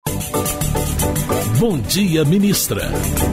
Bom Dia, Ministra.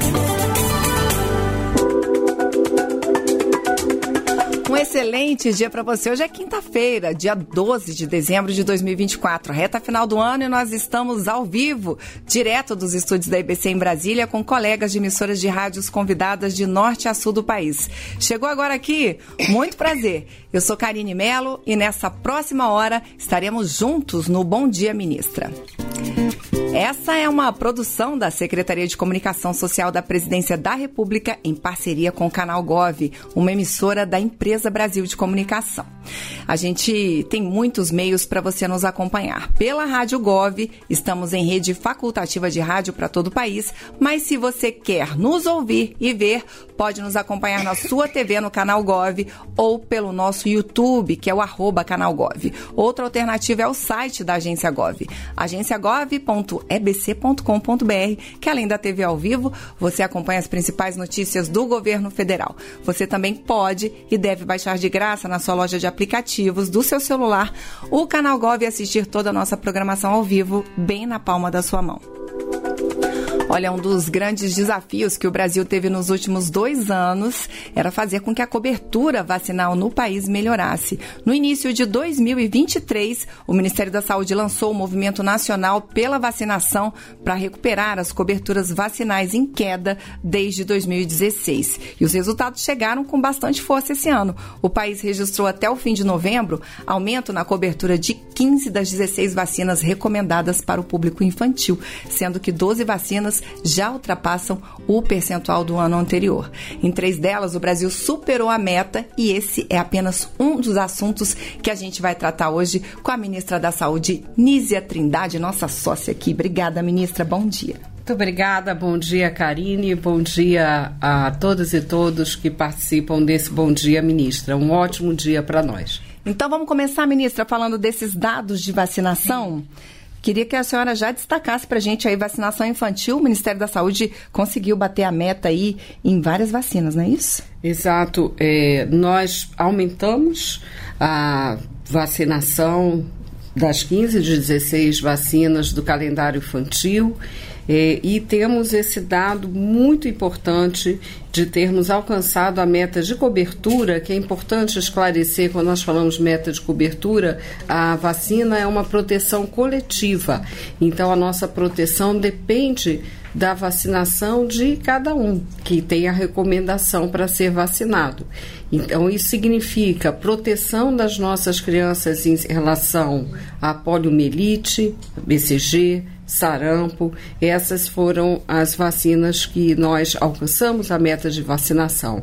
Um excelente dia para você. Hoje é quinta-feira, dia 12 de dezembro de 2024, reta final do ano, e nós estamos ao vivo, direto dos estúdios da IBC em Brasília, com colegas de emissoras de rádios convidadas de norte a sul do país. Chegou agora aqui? Muito prazer. Eu sou Karine Mello e nessa próxima hora estaremos juntos no Bom Dia, Ministra. Essa é uma produção da Secretaria de Comunicação Social da Presidência da República em parceria com o Canal Gov, uma emissora da Empresa Brasil de Comunicação. A gente tem muitos meios para você nos acompanhar. Pela Rádio Gov, estamos em rede facultativa de rádio para todo o país, mas se você quer nos ouvir e ver, pode nos acompanhar na sua TV no Canal Gov ou pelo nosso YouTube, que é o @canalgov. Outra alternativa é o site da Agência Gov, agenciagov.ebc.com.br, que além da TV ao vivo, você acompanha as principais notícias do governo federal. Você também pode e deve baixar de graça na sua loja de aplicativos do seu celular o Canal Gov e assistir toda a nossa programação ao vivo bem na palma da sua mão. Olha, um dos grandes desafios que o Brasil teve nos últimos 2 anos era fazer com que a cobertura vacinal no país melhorasse. No início de 2023, o Ministério da Saúde lançou o Movimento Nacional pela Vacinação para recuperar as coberturas vacinais em queda desde 2016. E os resultados chegaram com bastante força esse ano. O país registrou até o fim de novembro aumento na cobertura de 15 das 16 vacinas recomendadas para o público infantil, sendo que 12 vacinas já ultrapassam o percentual do ano anterior. Em 3 delas, o Brasil superou a meta e esse é apenas um dos assuntos que a gente vai tratar hoje com a ministra da Saúde, Nízia Trindade, nossa sócia aqui. Obrigada, ministra. Bom dia. Muito obrigada. Bom dia, Karine. Bom dia a todas e todos que participam desse Bom Dia, ministra. Um ótimo dia para nós. Então, vamos começar, ministra, falando desses dados de vacinação. Queria que a senhora já destacasse para a gente aí vacinação infantil. O Ministério da Saúde conseguiu bater a meta aí em várias vacinas, não é isso? Exato. Nós aumentamos a vacinação das 15 de 16 vacinas do calendário infantil e temos esse dado muito importante de termos alcançado a meta de cobertura, que é importante esclarecer quando nós falamos meta de cobertura, a vacina é uma proteção coletiva, então a nossa proteção depende da vacinação de cada um que tem a recomendação para ser vacinado. Então, isso significa proteção das nossas crianças em relação à poliomielite, BCG, sarampo. Essas foram as vacinas que nós alcançamos a meta de vacinação.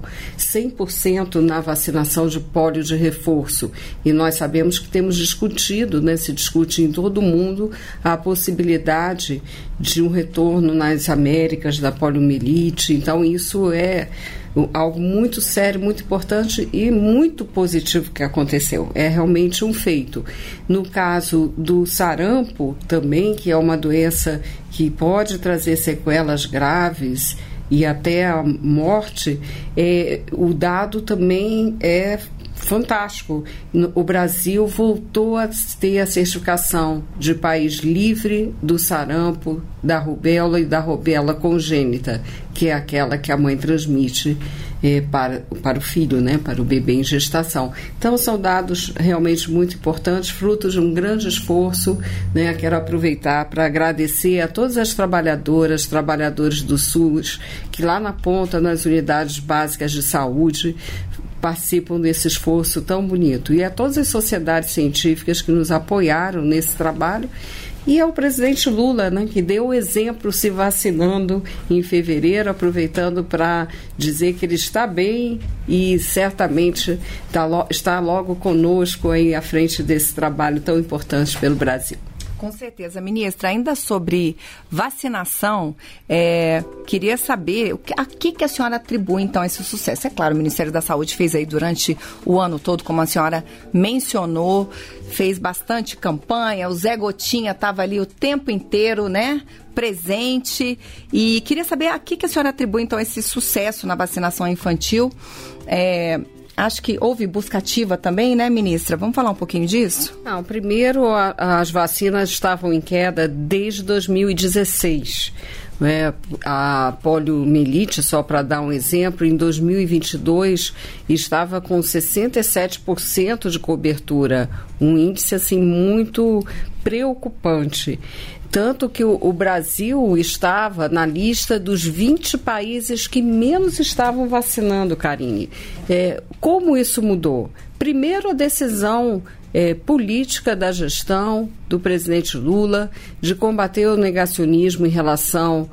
100% na vacinação de pólio de reforço. E nós sabemos que temos discutido, se discute em todo o mundo, a possibilidade de um retorno nas Américas da poliomielite. Então, isso é algo muito sério, muito importante e muito positivo que aconteceu. É realmente um feito. No caso do sarampo também, que é uma doença que pode trazer sequelas graves e até a morte, o dado também é fantástico. O Brasil voltou a ter a certificação de país livre do sarampo, da rubéola e da rubéola congênita, que é aquela que a mãe transmite para o filho, para o bebê em gestação. Então, são dados realmente muito importantes, frutos de um grande esforço. Quero aproveitar para agradecer a todas as trabalhadoras, trabalhadores do SUS, que lá na ponta, nas unidades básicas de saúde, participam desse esforço tão bonito. E a todas as sociedades científicas que nos apoiaram nesse trabalho. E ao presidente Lula, que deu o exemplo se vacinando em fevereiro, aproveitando para dizer que ele está bem e certamente está logo conosco aí à frente desse trabalho tão importante pelo Brasil. Com certeza, ministra. Ainda sobre vacinação, queria saber a que a senhora atribui, então, esse sucesso. É claro, o Ministério da Saúde fez aí durante o ano todo, como a senhora mencionou, fez bastante campanha, o Zé Gotinha estava ali o tempo inteiro, presente. E queria saber a que a senhora atribui, então, esse sucesso na vacinação infantil. acho que houve busca ativa também, né, ministra? Vamos falar um pouquinho disso? Não, primeiro, as vacinas estavam em queda desde 2016. A poliomielite, só para dar um exemplo, em 2022 estava com 67% de cobertura, um índice assim muito preocupante. Tanto que o Brasil estava na lista dos 20 países que menos estavam vacinando, Karine. Como isso mudou? Primeiro, a decisão política da gestão do presidente Lula de combater o negacionismo em relação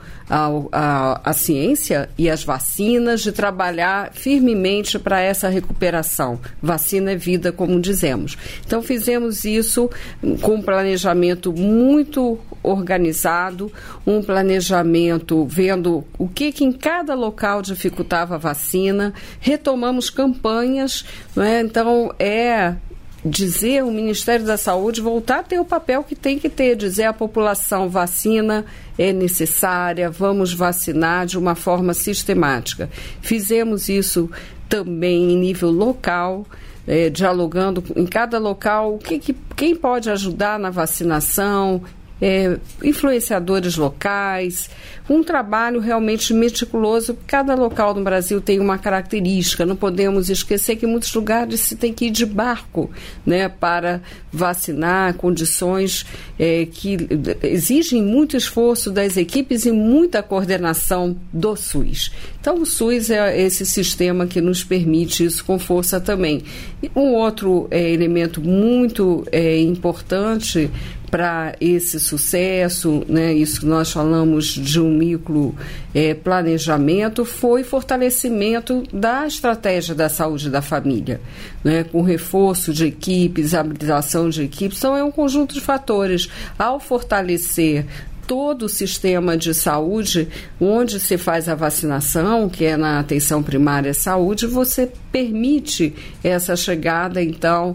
à ciência e às vacinas, de trabalhar firmemente para essa recuperação. Vacina é vida, como dizemos. Então, fizemos isso com um planejamento muito organizado, um planejamento vendo o que em cada local dificultava a vacina, retomamos campanhas, então dizer o Ministério da Saúde voltar a ter o papel que tem que ter, dizer à população: vacina é necessária, vamos vacinar de uma forma sistemática. Fizemos isso também em nível local, dialogando em cada local quem pode ajudar na vacinação, influenciadores locais, um trabalho realmente meticuloso. Cada local no Brasil tem uma característica, não podemos esquecer que em muitos lugares se tem que ir de barco, para vacinar, condições que exigem muito esforço das equipes e muita coordenação do SUS. Então o SUS é esse sistema que nos permite isso com força também. E um outro elemento muito importante para esse sucesso, isso que nós falamos de um micro planejamento, foi fortalecimento da estratégia da saúde da família, com reforço de equipes, habilitação de equipes. Então, é um conjunto de fatores. Ao fortalecer todo o sistema de saúde, onde se faz a vacinação, que é na atenção primária à saúde, você permite essa chegada, então,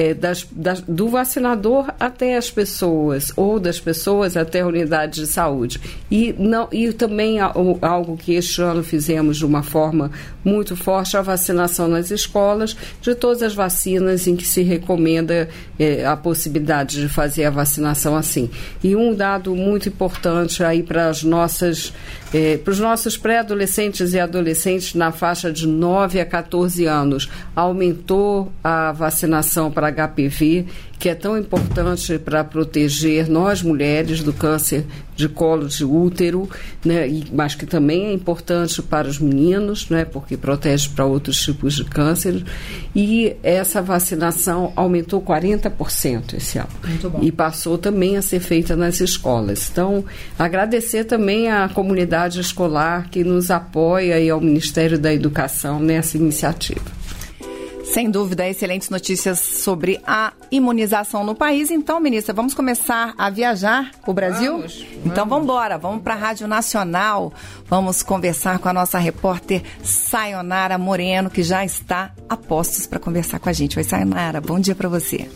do vacinador até as pessoas, ou das pessoas até a unidade de saúde. E também algo que este ano fizemos de uma forma muito forte, a vacinação nas escolas, de todas as vacinas em que se recomenda a possibilidade de fazer a vacinação assim. E um dado muito importante aí para os nossos pré-adolescentes e adolescentes na faixa de 9 a 14 anos, aumentou a vacinação para HPV, que é tão importante para proteger nós mulheres do câncer de colo de útero, mas que também é importante para os meninos, porque protege para outros tipos de câncer. E essa vacinação aumentou 40% esse ano. Muito bom. E passou também a ser feita nas escolas. Então, agradecer também à comunidade escolar que nos apoia e ao Ministério da Educação nessa iniciativa. Sem dúvida, excelentes notícias sobre a imunização no país. Então, ministra, vamos começar a viajar o Brasil? Vamos. Então, vamos embora. Vamos para a Rádio Nacional. Vamos conversar com a nossa repórter Sayonara Moreno, que já está a postos para conversar com a gente. Oi, Sayonara, bom dia para você.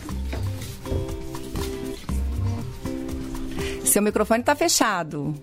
Seu microfone está fechado.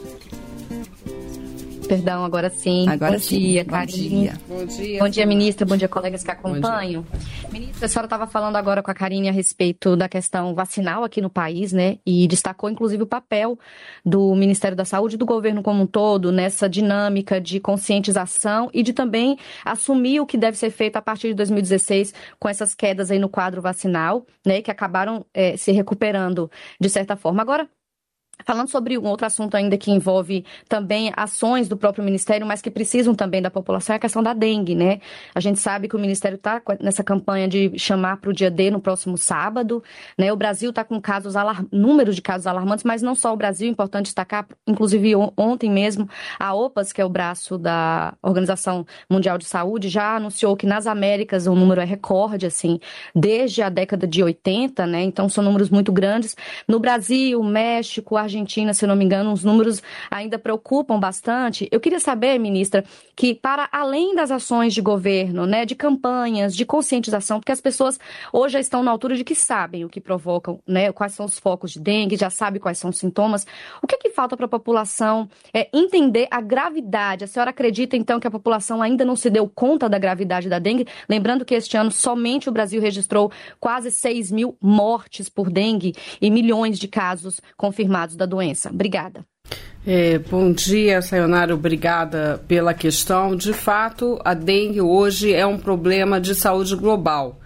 Perdão, agora sim. Agora bom dia, Karine. Bom dia. Bom dia, ministra. Bom dia, colegas que acompanham. Ministra, a senhora estava falando agora com a Karine a respeito da questão vacinal aqui no país, E destacou, inclusive, o papel do Ministério da Saúde e do governo como um todo nessa dinâmica de conscientização e de também assumir o que deve ser feito a partir de 2016 com essas quedas aí no quadro vacinal, que acabaram se recuperando de certa forma. Agora, falando sobre um outro assunto ainda que envolve também ações do próprio Ministério, mas que precisam também da população, é a questão da dengue, A gente sabe que o Ministério está nessa campanha de chamar para o dia D no próximo sábado, O Brasil está com números de casos alarmantes, mas não só o Brasil, é importante destacar, inclusive ontem mesmo, a OPAS, que é o braço da Organização Mundial de Saúde, já anunciou que nas Américas o número é recorde, desde a década de 80, Então são números muito grandes. No Brasil, México, Argentina, se eu não me engano, os números ainda preocupam bastante. Eu queria saber, ministra, que para além das ações de governo, né, de campanhas, de conscientização, porque as pessoas hoje já estão na altura de que sabem o que provocam, né, quais são os focos de dengue, já sabem quais são os sintomas. O que falta para a população entender a gravidade? A senhora acredita, então, que a população ainda não se deu conta da gravidade da dengue? Lembrando que este ano somente o Brasil registrou quase 6 mil mortes por dengue e milhões de casos confirmados da doença. Obrigada. Bom dia, Sayonara, obrigada pela questão. De fato, a dengue hoje é um problema de saúde global,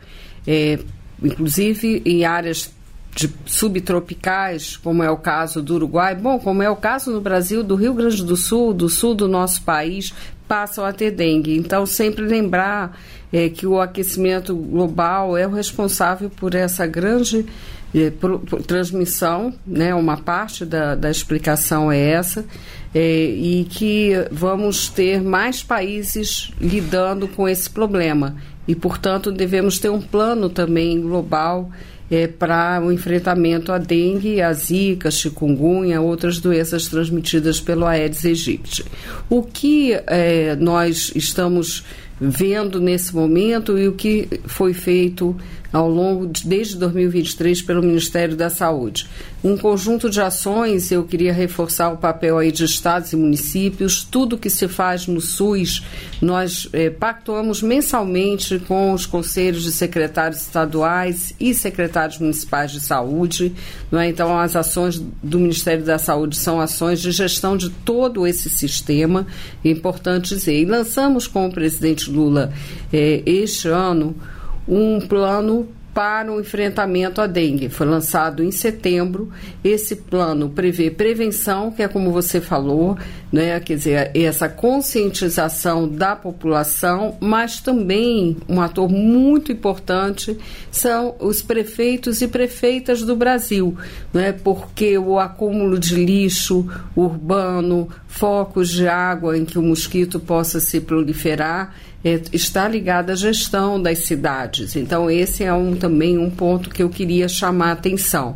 inclusive em áreas subtropicais, como é o caso do Uruguai, como é o caso no Brasil, do Rio Grande do sul do nosso país, passam a ter dengue. Então, sempre lembrar que o aquecimento global é o responsável por essa grande transmissão, né? Uma parte da explicação é essa, e que vamos ter mais países lidando com esse problema. E, portanto, devemos ter um plano também global para o enfrentamento à dengue, à zika, chikungunya, outras doenças transmitidas pelo Aedes aegypti. O que nós estamos vendo nesse momento e o que foi feito ao longo desde 2023 pelo Ministério da Saúde. Um conjunto de ações, eu queria reforçar o papel aí de estados e municípios, tudo que se faz no SUS, nós pactuamos mensalmente com os conselhos de secretários estaduais e secretários municipais de saúde, não é? Então as ações do Ministério da Saúde são ações de gestão de todo esse sistema, é importante dizer. E lançamos com o presidente Lula este ano um plano para o enfrentamento à dengue. Foi lançado em setembro. Esse plano prevê prevenção, que é como você falou, né? Quer dizer, essa conscientização da população, mas também um ator muito importante são os prefeitos e prefeitas do Brasil, né? Porque o acúmulo de lixo urbano, focos de água em que o mosquito possa se proliferar, está ligado à gestão das cidades. Então, esse é também um ponto que eu queria chamar a atenção.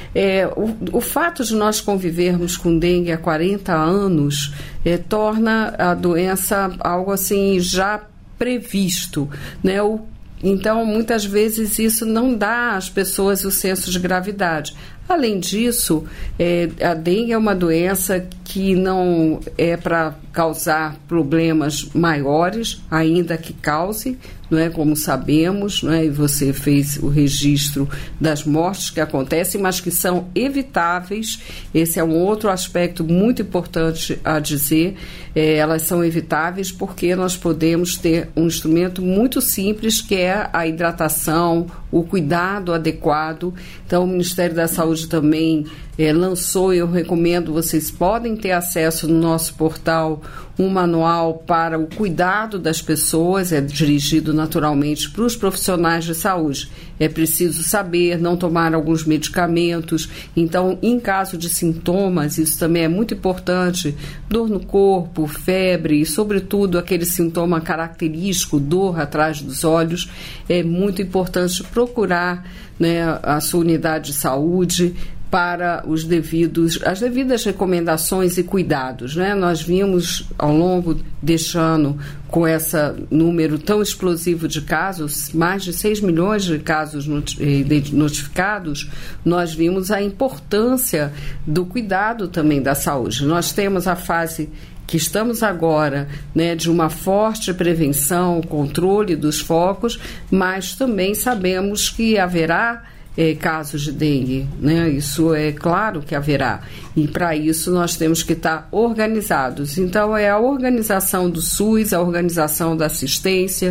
O fato de nós convivermos com dengue há 40 anos torna a doença algo assim já previsto, né? Então, muitas vezes isso não dá às pessoas o senso de gravidade. Além disso, a dengue é uma doença que não é para causar problemas maiores, ainda que cause, não é, como sabemos, não é, e você fez o registro das mortes que acontecem, mas que são evitáveis. Esse é um outro aspecto muito importante a dizer. Elas são evitáveis porque nós podemos ter um instrumento muito simples, que é a hidratação, o cuidado adequado. Então, o Ministério da Saúde também lançou, eu recomendo, vocês podem ter acesso no nosso portal, um manual para o cuidado das pessoas, dirigido naturalmente para os profissionais de saúde. É preciso saber não tomar alguns medicamentos. Então, em caso de sintomas, isso também é muito importante, dor no corpo, febre e, sobretudo, aquele sintoma característico, dor atrás dos olhos, é muito importante procurar, né, a sua unidade de saúde para as devidas recomendações e cuidados, né? Nós vimos ao longo deste ano, com esse número tão explosivo de casos, mais de 6 milhões de casos notificados, nós vimos a importância do cuidado também da saúde. Nós temos a fase que estamos agora, né, de uma forte prevenção, controle dos focos, mas também sabemos que haverá casos de dengue, né? Isso é claro que haverá, e para isso nós temos que estar organizados. Então é a organização do SUS, a organização da assistência,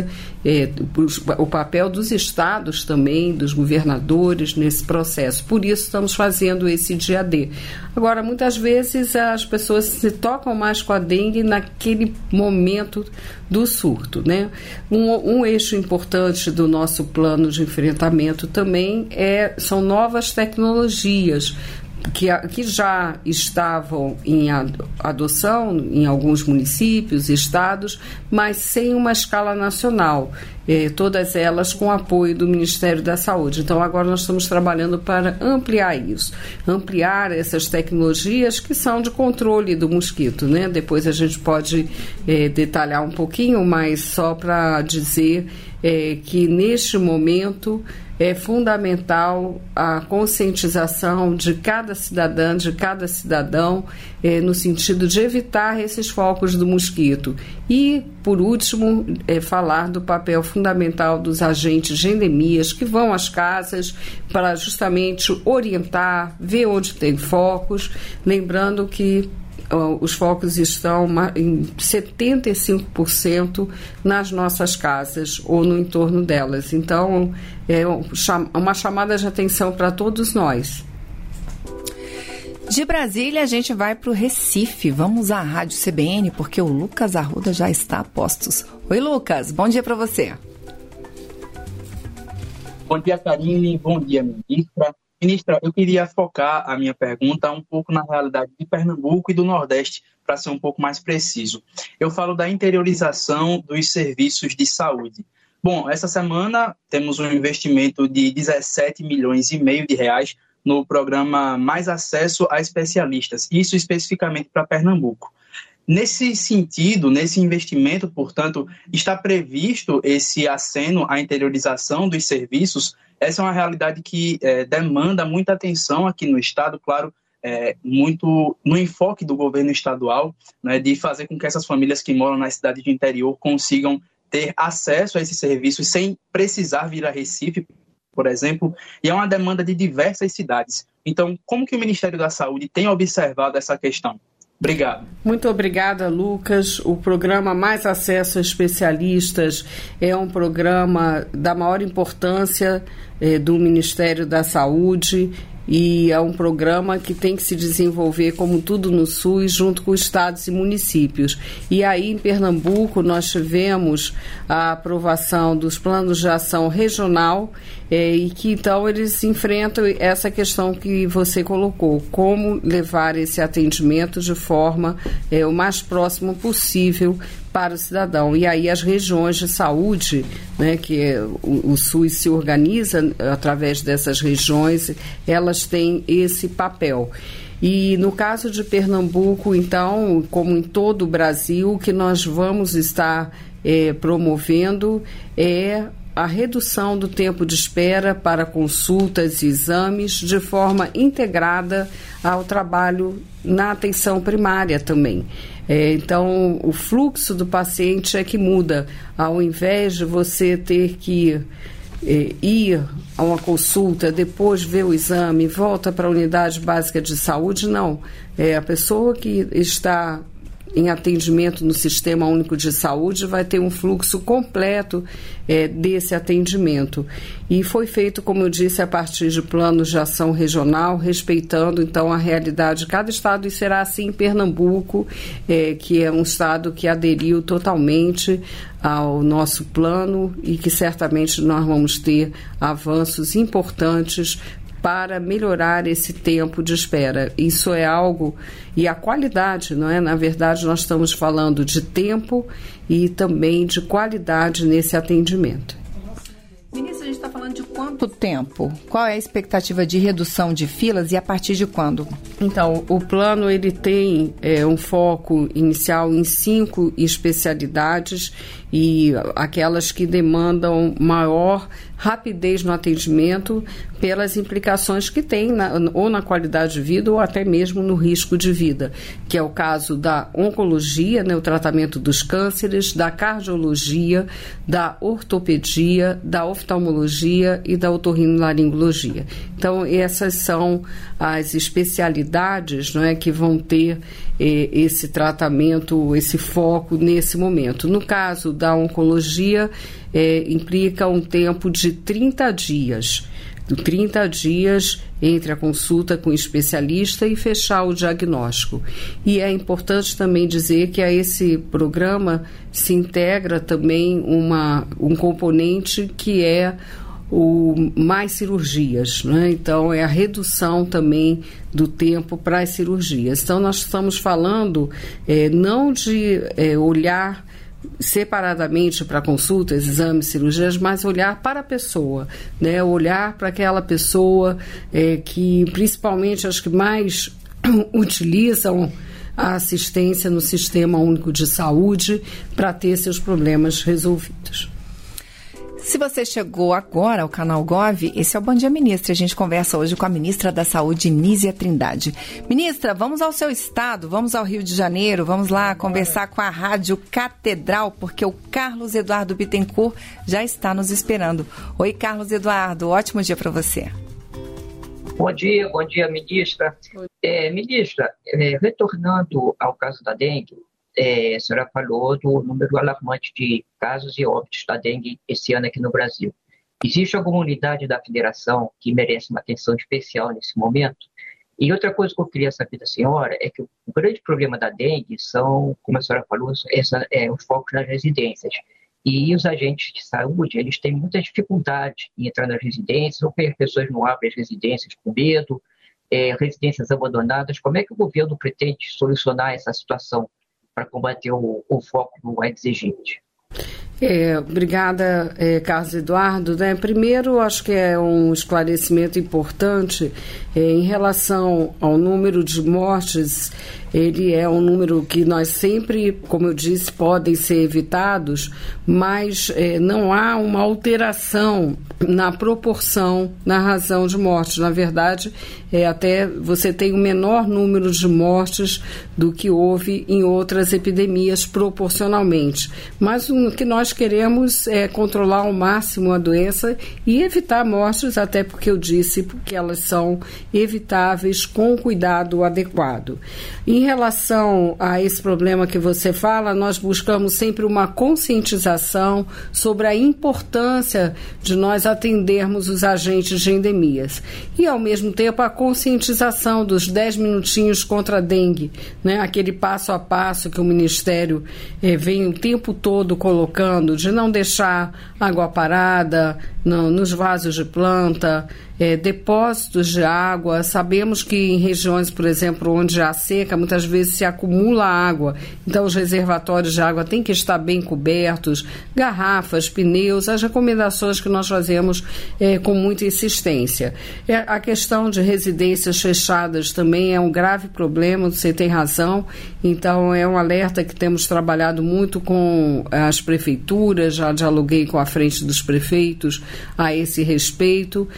o papel dos estados também, dos governadores nesse processo. Por isso estamos fazendo esse dia D. Agora, muitas vezes as pessoas se tocam mais com a dengue naquele momento do surto, né? Um eixo importante do nosso plano de enfrentamento também são novas tecnologias que já estavam em adoção em alguns municípios e estados, mas sem uma escala nacional. todas elas com apoio do Ministério da Saúde. Então, agora nós estamos trabalhando para ampliar isso, ampliar essas tecnologias que são de controle do mosquito, né? Depois a gente pode detalhar um pouquinho, mas só para dizer que neste momento é fundamental a conscientização de cada cidadã, de cada cidadão, no sentido de evitar esses focos do mosquito. E, por último, falar do papel fundamental dos agentes de endemias que vão às casas para justamente orientar, ver onde tem focos, lembrando que os focos estão em 75% nas nossas casas ou no entorno delas. Então, é uma chamada de atenção para todos nós. De Brasília, a gente vai para o Recife. Vamos à Rádio CBN, porque o Lucas Arruda já está a postos. Oi, Lucas. Bom dia para você. Bom dia, Karine. Bom dia, ministra. Ministra, eu queria focar a minha pergunta um pouco na realidade de Pernambuco e do Nordeste, para ser um pouco mais preciso. Eu falo da interiorização dos serviços de saúde. Bom, essa semana temos um investimento de 17 milhões e meio de reais no programa Mais Acesso a Especialistas, isso especificamente para Pernambuco. Nesse sentido, nesse investimento, portanto, está previsto esse aceno à interiorização dos serviços. Essa é uma realidade que demanda muita atenção aqui no Estado, claro, muito no enfoque do governo estadual, né, de fazer com que essas famílias que moram nas cidades de interior consigam ter acesso a esses serviços sem precisar vir a Recife, por exemplo, e é uma demanda de diversas cidades. Então, como que o Ministério da Saúde tem observado essa questão? Obrigado. Muito obrigada, Lucas. O programa Mais Acesso a Especialistas é um programa da maior importância do Ministério da Saúde e é um programa que tem que se desenvolver, como tudo no SUS, junto com estados e municípios. E aí, em Pernambuco, nós tivemos a aprovação dos planos de ação regional e que, então, eles enfrentam essa questão que você colocou, como levar esse atendimento de forma o mais próximo possível para o cidadão. E aí as regiões de saúde, né, que o SUS se organiza através dessas regiões, elas têm esse papel. E no caso de Pernambuco, então, como em todo o Brasil, o que nós vamos estar promovendo é a redução do tempo de espera para consultas e exames de forma integrada ao trabalho na atenção primária também. Então, o fluxo do paciente é que muda. Ao invés de você ter que ir a uma consulta, depois ver o exame, volta para a unidade básica de saúde, não. A pessoa que está em atendimento no Sistema Único de Saúde vai ter um fluxo completo desse atendimento. E foi feito, como eu disse, a partir de planos de ação regional, respeitando, então, a realidade de cada estado, e será assim em Pernambuco, que é um estado que aderiu totalmente ao nosso plano e que certamente nós vamos ter avanços importantes para melhorar esse tempo de espera. Isso é algo, e a qualidade, não é? Na verdade, nós estamos falando de tempo e também de qualidade nesse atendimento. Ministra, a gente está falando de quanto tempo? Qual é a expectativa de redução de filas e a partir de quando? Então, o plano ele tem um foco inicial em 5 especialidades e aquelas que demandam maior rapidez no atendimento pelas implicações que tem ou na qualidade de vida ou até mesmo no risco de vida, que é o caso da oncologia, né, o tratamento dos cânceres, da cardiologia, da ortopedia, da oftalmologia e da otorrinolaringologia. Então, essas são as especialidades, não é, que vão ter esse tratamento, esse foco nesse momento. No caso da oncologia, implica um tempo de 30 dias. 30 dias entre a consulta com o especialista e fechar o diagnóstico. E é importante também dizer que a esse programa se integra também um componente que é o mais cirurgias, né? Então é a redução também do tempo para as cirurgias. Então nós estamos falando não de olhar separadamente para consultas, exames, cirurgias, mas olhar para a pessoa, né? Olhar para aquela pessoa que, principalmente, as que mais utilizam a assistência no Sistema Único de Saúde para ter seus problemas resolvidos. Se você chegou agora ao canal Gov, esse é o Bom Dia Ministra. A gente conversa hoje com a ministra da Saúde, Nízia Trindade. Ministra, vamos ao seu estado, vamos ao Rio de Janeiro, vamos lá conversar com a Rádio Catedral, porque o Carlos Eduardo Bittencourt já está nos esperando. Oi, Carlos Eduardo, ótimo dia para você. Bom dia, ministra. Ministra, retornando ao caso da dengue, a senhora falou do número alarmante de casos e óbitos da dengue esse ano aqui no Brasil. Existe alguma unidade da federação que merece uma atenção especial nesse momento? E outra coisa que eu queria saber da senhora é que o grande problema da dengue são, como a senhora falou, os focos nas residências. E os agentes de saúde, eles têm muita dificuldade em entrar nas residências, ou as pessoas não abrem as residências com medo, residências abandonadas. Como é que o governo pretende solucionar essa situação para combater o foco do Aedes aegypti? Obrigada, Carlos Eduardo. Primeiro, acho que é um esclarecimento importante em relação ao número de mortes. Ele é um número que nós sempre, como eu disse, podem ser evitados, mas não há uma alteração na proporção, na razão de mortes. Na verdade, até você tem um menor número de mortes do que houve em outras epidemias proporcionalmente. Mas o que nós queremos é controlar ao máximo a doença e evitar mortes, até porque eu disse que elas são evitáveis com cuidado adequado. Em relação a esse problema que você fala, nós buscamos sempre uma conscientização sobre a importância de nós atendermos os agentes de endemias. E, ao mesmo tempo, a conscientização dos 10 minutinhos contra a dengue, né? Aquele passo a passo que o Ministério vem o tempo todo colocando, de não deixar água parada nos vasos de planta, depósitos de água. Sabemos que em regiões, por exemplo, onde há seca, muitas vezes se acumula água, então os reservatórios de água têm que estar bem cobertos, garrafas, pneus, as recomendações que nós fazemos com muita insistência. A questão de residências fechadas também é um grave problema, você tem razão, então é um alerta que temos trabalhado muito com as prefeituras, já dialoguei com a frente dos prefeitos a esse respeito,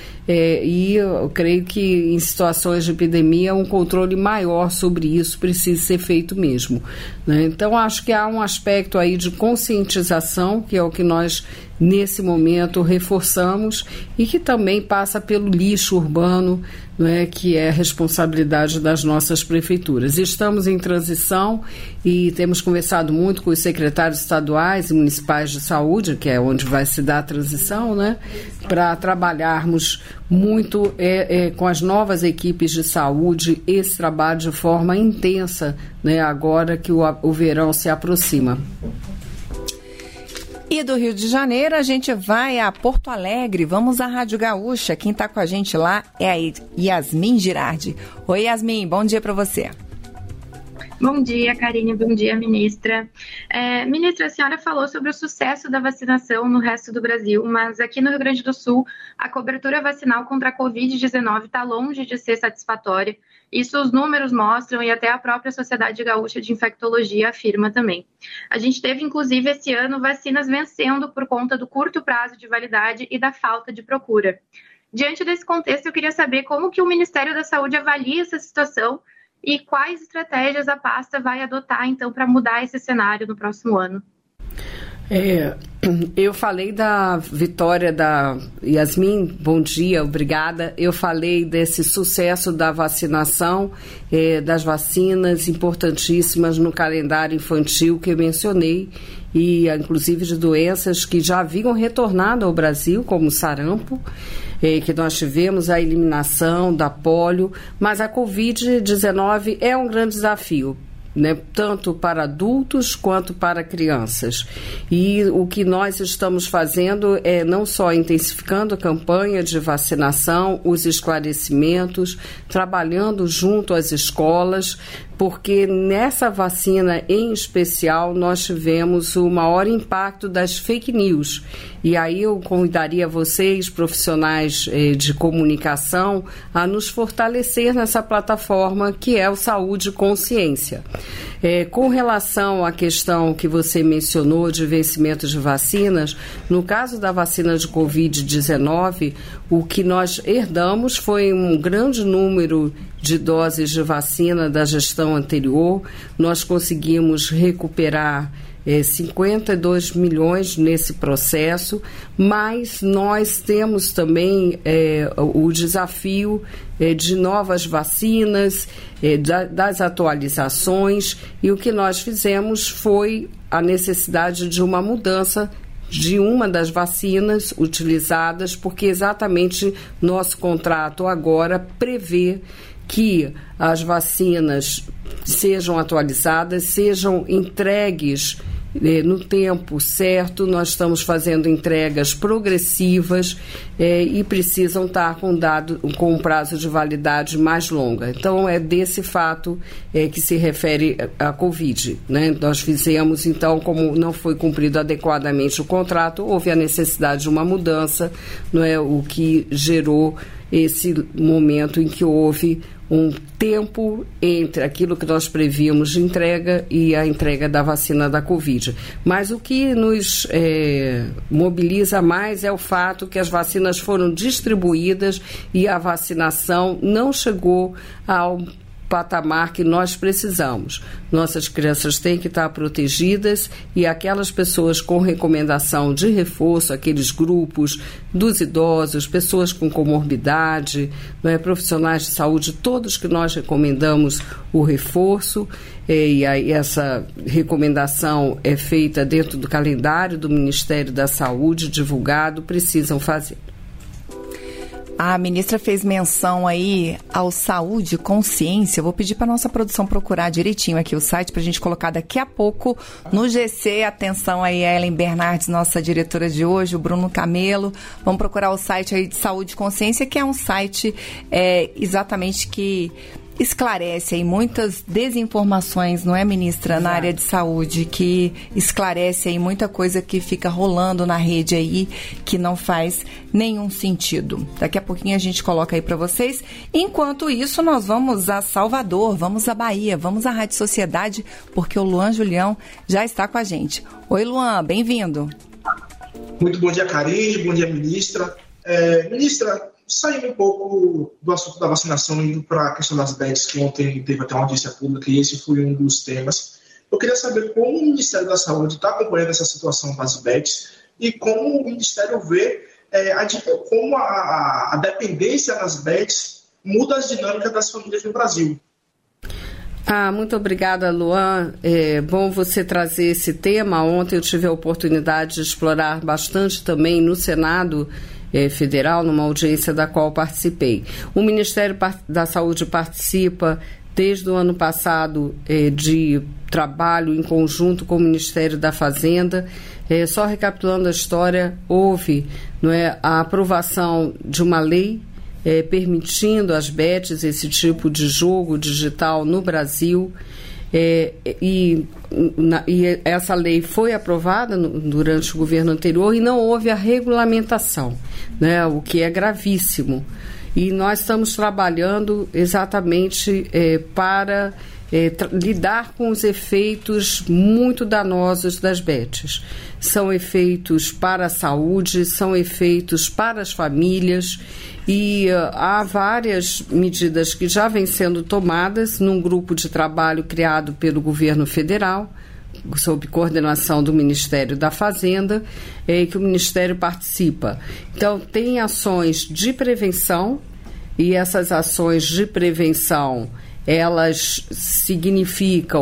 e eu creio que em situações de epidemia um controle maior sobre isso precisa ser feito mesmo, né? Então acho que há um aspecto aí de conscientização, que é o que nós nesse momento reforçamos, e que também passa pelo lixo urbano, né, que é responsabilidade das nossas prefeituras. Estamos em transição e temos conversado muito com os secretários estaduais e municipais de saúde, que é onde vai se dar a transição, né, para trabalharmos muito com as novas equipes de saúde esse trabalho de forma intensa, né, agora que o verão se aproxima. E do Rio de Janeiro, a gente vai a Porto Alegre. Vamos à Rádio Gaúcha. Quem está com a gente lá é a Yasmin Girardi. Oi, Yasmin, bom dia para você. Bom dia, Karine. Bom dia, ministra. Ministra, a senhora falou sobre o sucesso da vacinação no resto do Brasil, mas aqui no Rio Grande do Sul, a cobertura vacinal contra a Covid-19 está longe de ser satisfatória. Isso os números mostram e até a própria Sociedade Gaúcha de Infectologia afirma também. A gente teve, inclusive, esse ano, vacinas vencendo por conta do curto prazo de validade e da falta de procura. Diante desse contexto, eu queria saber como que o Ministério da Saúde avalia essa situação e quais estratégias a pasta vai adotar, então, para mudar esse cenário no próximo ano. Eu falei da vitória da Yasmin, bom dia, obrigada. Eu falei desse sucesso da vacinação, das vacinas importantíssimas no calendário infantil que eu mencionei, e inclusive de doenças que já haviam retornado ao Brasil, como o sarampo, que nós tivemos a eliminação da polio, mas a Covid-19 é um grande desafio, né, tanto para adultos quanto para crianças. E o que nós estamos fazendo é não só intensificando a campanha de vacinação, os esclarecimentos, trabalhando junto às escolas porque nessa vacina em especial nós tivemos o maior impacto das fake news. E aí eu convidaria vocês, profissionais de comunicação, a nos fortalecer nessa plataforma que é o Saúde Consciência. Com relação à questão que você mencionou de vencimento de vacinas, no caso da vacina de Covid-19, o que nós herdamos foi um grande número de doses de vacina da gestão anterior. Nós conseguimos recuperar 52 milhões nesse processo, mas nós temos também o desafio de novas vacinas, das atualizações, e o que nós fizemos foi a necessidade de uma mudança de uma das vacinas utilizadas, porque exatamente nosso contrato agora prevê que as vacinas sejam atualizadas, sejam entregues no tempo certo. Nós estamos fazendo entregas progressivas e precisam estar com um prazo de validade mais longa. Então, é desse fato que se refere à Covid, né? Nós fizemos, então, como não foi cumprido adequadamente o contrato, houve a necessidade de uma mudança, não é, o que gerou esse momento em que houve um tempo entre aquilo que nós prevíamos de entrega e a entrega da vacina da Covid. Mas o que nos mobiliza mais é o fato que as vacinas foram distribuídas e a vacinação não chegou ao patamar que nós precisamos. Nossas crianças têm que estar protegidas e aquelas pessoas com recomendação de reforço, aqueles grupos dos idosos, pessoas com comorbidade, profissionais de saúde, todos que nós recomendamos o reforço, e aí essa recomendação é feita dentro do calendário do Ministério da Saúde, divulgado, precisam fazer. A ministra fez menção aí ao Saúde Consciência. Eu vou pedir para a nossa produção procurar direitinho aqui o site para a gente colocar daqui a pouco no GC. Atenção aí a Ellen Bernardes, nossa diretora de hoje, o Bruno Camelo. Vamos procurar o site aí de Saúde Consciência, que é um site exatamente que esclarece aí muitas desinformações, não é, ministra, na área de saúde, que esclarece aí muita coisa que fica rolando na rede aí, que não faz nenhum sentido. Daqui a pouquinho a gente coloca aí para vocês. Enquanto isso, nós vamos a Salvador, vamos à Bahia, vamos à Rádio Sociedade, porque o Luan Julião já está com a gente. Oi, Luan, bem-vindo. Muito bom dia, Karine, bom dia, ministra. Ministra, saindo um pouco do assunto da vacinação, indo para a questão das bets, que ontem teve até uma audiência pública e esse foi um dos temas. Eu queria saber como o Ministério da Saúde está acompanhando essa situação das bets e como o Ministério vê como a dependência das bets muda as dinâmicas das famílias no Brasil. Muito obrigada, Luan. É bom você trazer esse tema. Ontem eu tive a oportunidade de explorar bastante também no Senado Federal, numa audiência da qual participei. O Ministério da Saúde participa desde o ano passado de trabalho em conjunto com o Ministério da Fazenda. Só recapitulando a história, houve a aprovação de uma lei permitindo às bets esse tipo de jogo digital no Brasil. E essa lei foi aprovada durante o governo anterior e não houve a regulamentação, o que é gravíssimo. E nós estamos trabalhando exatamente para lidar com os efeitos muito danosos das bets. São efeitos para a saúde, são efeitos para as famílias, e há várias medidas que já vêm sendo tomadas num grupo de trabalho criado pelo governo federal, sob coordenação do Ministério da Fazenda, que o Ministério participa. Então, tem ações de prevenção, e essas ações de prevenção, elas significam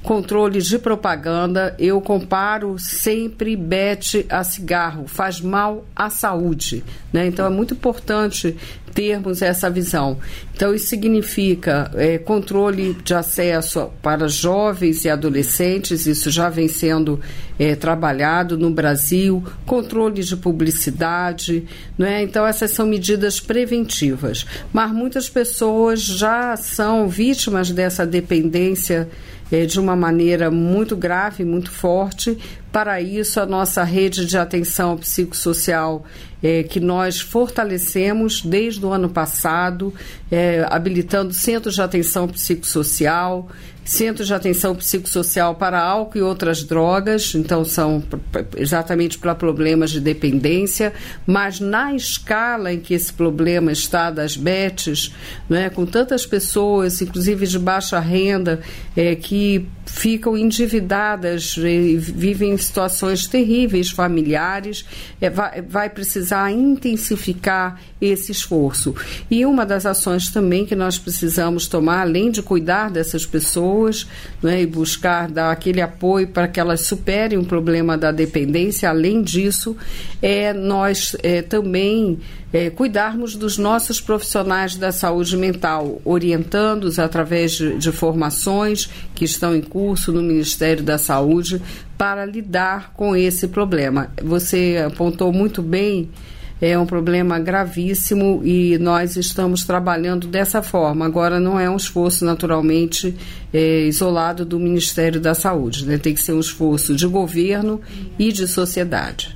controle de propaganda. Eu comparo sempre bete a cigarro, faz mal à saúde, né? Então é muito importante termos essa visão. Então isso significa controle de acesso para jovens e adolescentes, isso já vem sendo trabalhado no Brasil, controle de publicidade, né? Então essas são medidas preventivas, mas muitas pessoas já são vítimas dessa dependência de uma maneira muito grave, muito forte. Para isso, a nossa rede de atenção psicossocial, que nós fortalecemos desde o ano passado, habilitando centros de atenção psicossocial, centros de atenção psicossocial para álcool e outras drogas, então são exatamente para problemas de dependência, mas na escala em que esse problema está das BETs, né, com tantas pessoas, inclusive de baixa renda, que ficam endividadas e vivem em situações terríveis familiares, vai precisar intensificar esse esforço. E uma das ações também que nós precisamos tomar, além de cuidar dessas pessoas, né, e buscar dar aquele apoio para que elas superem o problema da dependência, além disso, nós também cuidarmos dos nossos profissionais da saúde mental, orientando-os através de formações que estão em curso no Ministério da Saúde para lidar com esse problema. Você apontou muito bem, é um problema gravíssimo e nós estamos trabalhando dessa forma. Agora não é um esforço naturalmente isolado do Ministério da Saúde, né? Tem que ser um esforço de governo e de sociedade.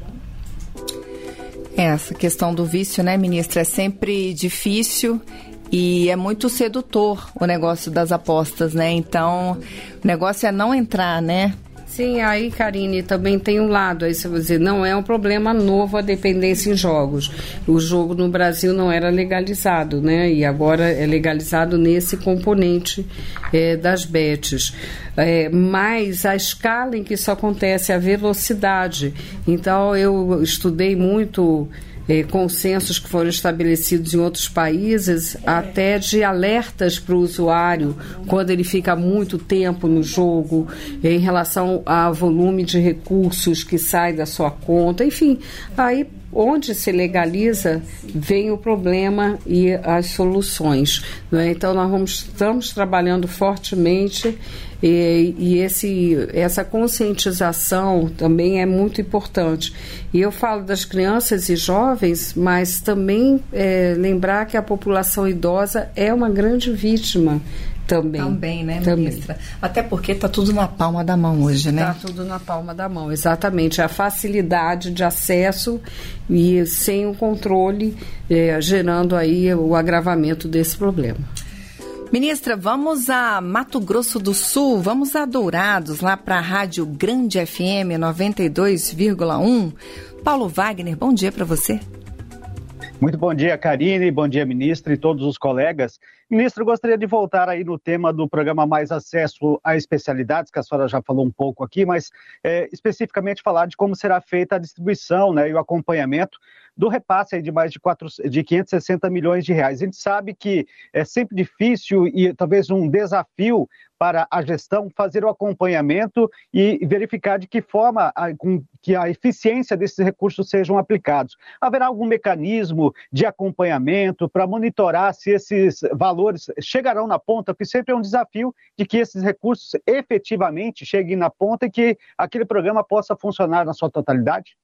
Essa questão do vício, né, ministra, é sempre difícil e é muito sedutor o negócio das apostas, né? Então, o negócio é não entrar, né? Sim, aí, Karine, também tem um lado, aí você vai dizer, não é um problema novo a dependência em jogos. O jogo no Brasil não era legalizado, né? E agora é legalizado nesse componente das bets. Mas a escala em que isso acontece, a velocidade. Então, eu estudei muito consensos que foram estabelecidos em outros países, até de alertas para o usuário quando ele fica muito tempo no jogo, em relação ao volume de recursos que sai da sua conta, enfim, aí onde se legaliza vem o problema e as soluções, né? Então nós estamos trabalhando fortemente e essa conscientização também é muito importante. E eu falo das crianças e jovens, mas também lembrar que a população idosa é uma grande vítima também, né, ministra? Até porque está tudo na palma da mão hoje, né? Está tudo na palma da mão, exatamente. A facilidade de acesso e sem o controle, gerando aí o agravamento desse problema. Ministra, vamos a Mato Grosso do Sul, vamos a Dourados, lá para a Rádio Grande FM 92,1. Paulo Wagner, bom dia para você. Muito bom dia, Karine, bom dia, ministra e todos os colegas. Ministro, eu gostaria de voltar aí no tema do programa Mais Acesso a Especialidades, que a senhora já falou um pouco aqui, mas especificamente falar de como será feita a distribuição, né, e o acompanhamento do repasse aí de mais de 560 milhões de reais. A gente sabe que é sempre difícil e talvez um desafio para a gestão fazer o acompanhamento e verificar de que forma que a eficiência desses recursos sejam aplicados. Haverá algum mecanismo de acompanhamento para monitorar se esses valores chegarão na ponta, porque sempre é um desafio de que esses recursos efetivamente cheguem na ponta e que aquele programa possa funcionar na sua totalidade?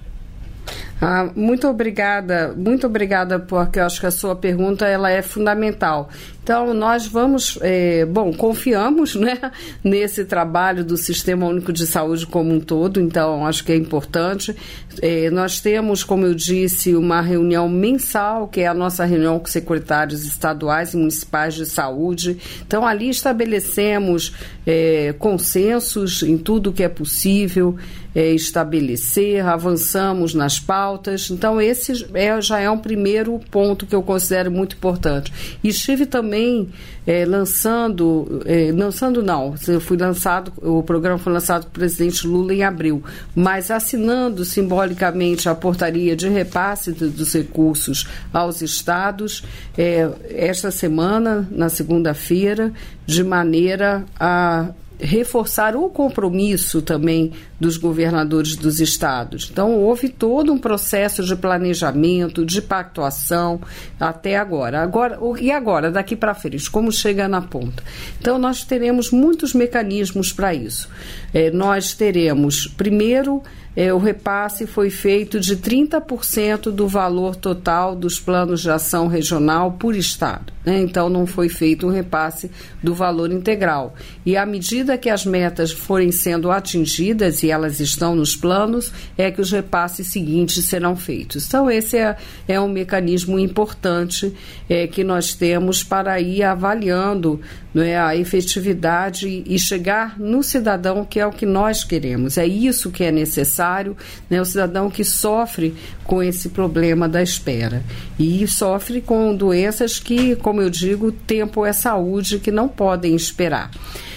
Muito obrigada, porque eu acho que a sua pergunta ela é fundamental. Então, nós vamos, confiamos, né, nesse trabalho do Sistema Único de Saúde como um todo, então acho que é importante. Nós temos, como eu disse, uma reunião mensal, que é a nossa reunião com secretários estaduais e municipais de saúde. Então, ali estabelecemos consensos em tudo que é possível estabelecer, avançamos nas pautas. Então, esse já é um primeiro ponto que eu considero muito importante. E estive também o programa foi lançado com o presidente Lula em abril, mas assinando simbolicamente a portaria de repasse dos recursos aos estados esta semana, na segunda-feira, de maneira a reforçar o compromisso também dos governadores dos estados. Então, houve todo um processo de planejamento, de pactuação até agora. E agora, daqui para frente, como chega na ponta? Então, nós teremos muitos mecanismos para isso. Nós teremos, primeiro, o repasse foi feito de 30% do valor total dos planos de ação regional por estado, né? Então, não foi feito um repasse do valor integral. E à medida que as metas forem sendo atingidas, e elas estão nos planos, é que os repasses seguintes serão feitos. Então, esse é um mecanismo importante que nós temos para ir avaliando, né, a efetividade e chegar no cidadão, que é o que nós queremos. É isso que é necessário, né, o cidadão que sofre com esse problema da espera. E sofre com doenças que, como eu digo, tempo é saúde, que não podem esperar.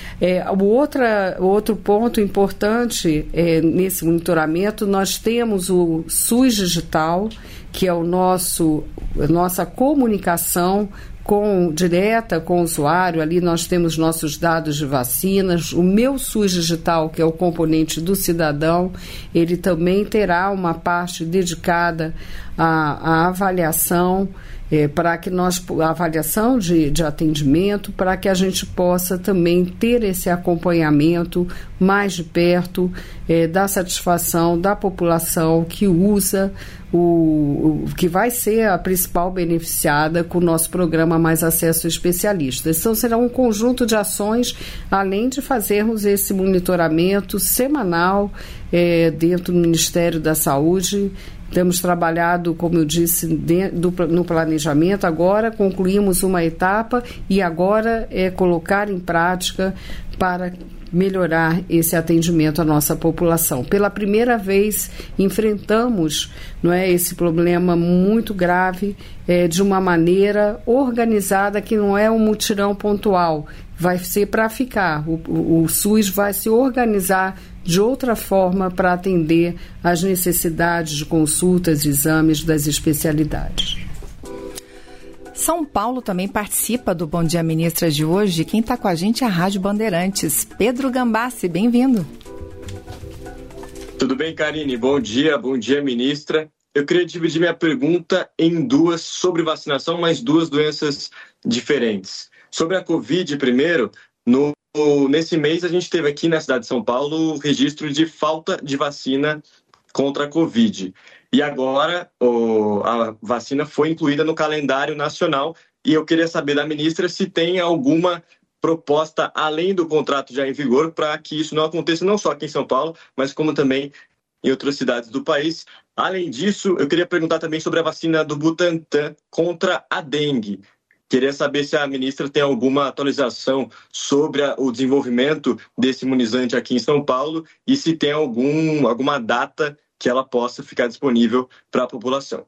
O outro ponto importante nesse monitoramento, nós temos o SUS Digital, que é nossa comunicação direta com o usuário. Ali nós temos nossos dados de vacinas. O Meu SUS Digital, que é o componente do cidadão, ele também terá uma parte dedicada à avaliação, avaliação de atendimento, para que a gente possa também ter esse acompanhamento mais de perto da satisfação da população que usa, que vai ser a principal beneficiada com o nosso programa Mais Acesso a Especialistas. Então, será um conjunto de ações, além de fazermos esse monitoramento semanal dentro do Ministério da Saúde. Temos trabalhado, como eu disse, no planejamento. Agora concluímos uma etapa e agora é colocar em prática para melhorar esse atendimento à nossa população. Pela primeira vez enfrentamos, esse problema muito grave de uma maneira organizada, que não é um mutirão pontual, vai ser para ficar. O SUS vai se organizar de outra forma para atender às necessidades de consultas e exames das especialidades. São Paulo também participa do Bom Dia Ministra de hoje. Quem está com a gente é a Rádio Bandeirantes. Pedro Gambassi, bem-vindo. Tudo bem, Karine? Bom dia, ministra. Eu queria dividir minha pergunta em duas sobre vacinação, mas duas doenças diferentes. Sobre a Covid, primeiro, nesse mês a gente teve aqui na cidade de São Paulo o registro de falta de vacina contra a Covid. E agora a vacina foi incluída no calendário nacional, e eu queria saber da ministra se tem alguma proposta além do contrato já em vigor para que isso não aconteça não só aqui em São Paulo, mas como também em outras cidades do país. Além disso, eu queria perguntar também sobre a vacina do Butantan contra a dengue. Queria saber se a ministra tem alguma atualização sobre o desenvolvimento desse imunizante aqui em São Paulo e se tem alguma data que ela possa ficar disponível para a população.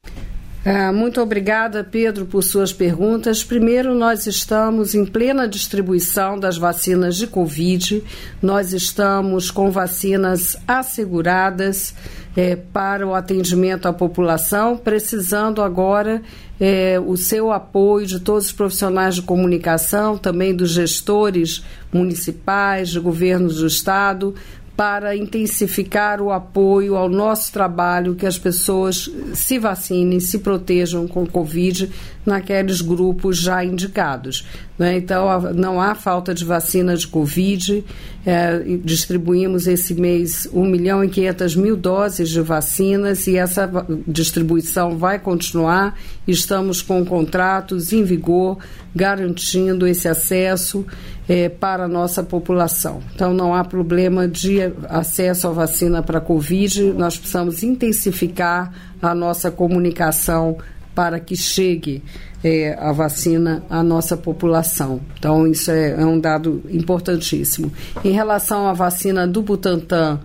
Muito obrigada, Pedro, por suas perguntas. Primeiro, nós estamos em plena distribuição das vacinas de Covid. Nós estamos com vacinas asseguradas para o atendimento à população, precisando agora o seu apoio de todos os profissionais de comunicação, também dos gestores municipais, de governos do Estado, para intensificar o apoio ao nosso trabalho, que as pessoas se vacinem, se protejam com Covid naqueles grupos já indicados. Então, não há falta de vacina de Covid. Distribuímos esse mês 1.500.000 doses de vacinas e essa distribuição vai continuar. Estamos com contratos em vigor, garantindo esse acesso para a nossa população. Então, não há problema de acesso à vacina para Covid. Nós precisamos intensificar a nossa comunicação para que chegue a vacina à nossa população. Então, isso é um dado importantíssimo. Em relação à vacina do Butantan,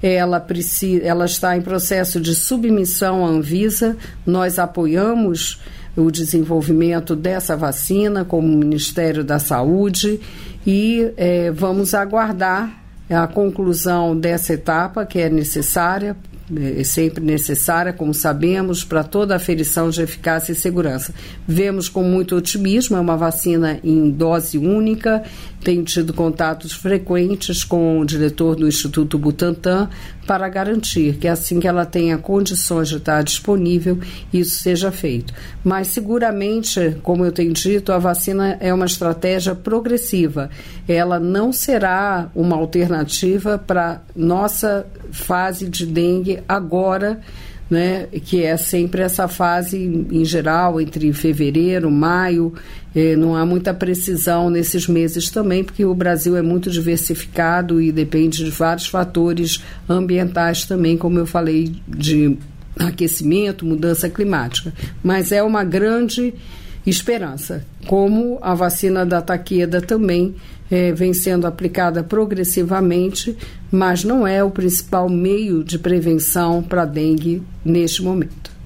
ela está em processo de submissão à Anvisa. Nós apoiamos o desenvolvimento dessa vacina como Ministério da Saúde e vamos aguardar a conclusão dessa etapa, que é necessária é sempre necessária, como sabemos, para toda a aferição de eficácia e segurança. Vemos com muito otimismo, é uma vacina em dose única. Tenho tido contatos frequentes com o diretor do Instituto Butantan para garantir que assim que ela tenha condições de estar disponível, isso seja feito. Mas seguramente, como eu tenho dito, a vacina é uma estratégia progressiva. Ela não será uma alternativa para nossa fase de dengue agora, né, que é sempre essa fase em geral entre fevereiro, maio. Não há muita precisão nesses meses também, porque o Brasil é muito diversificado e depende de vários fatores ambientais também, como eu falei, de aquecimento, mudança climática. Mas é uma grande esperança, como a vacina da Takeda também vem sendo aplicada progressivamente, mas não é o principal meio de prevenção para a dengue neste momento.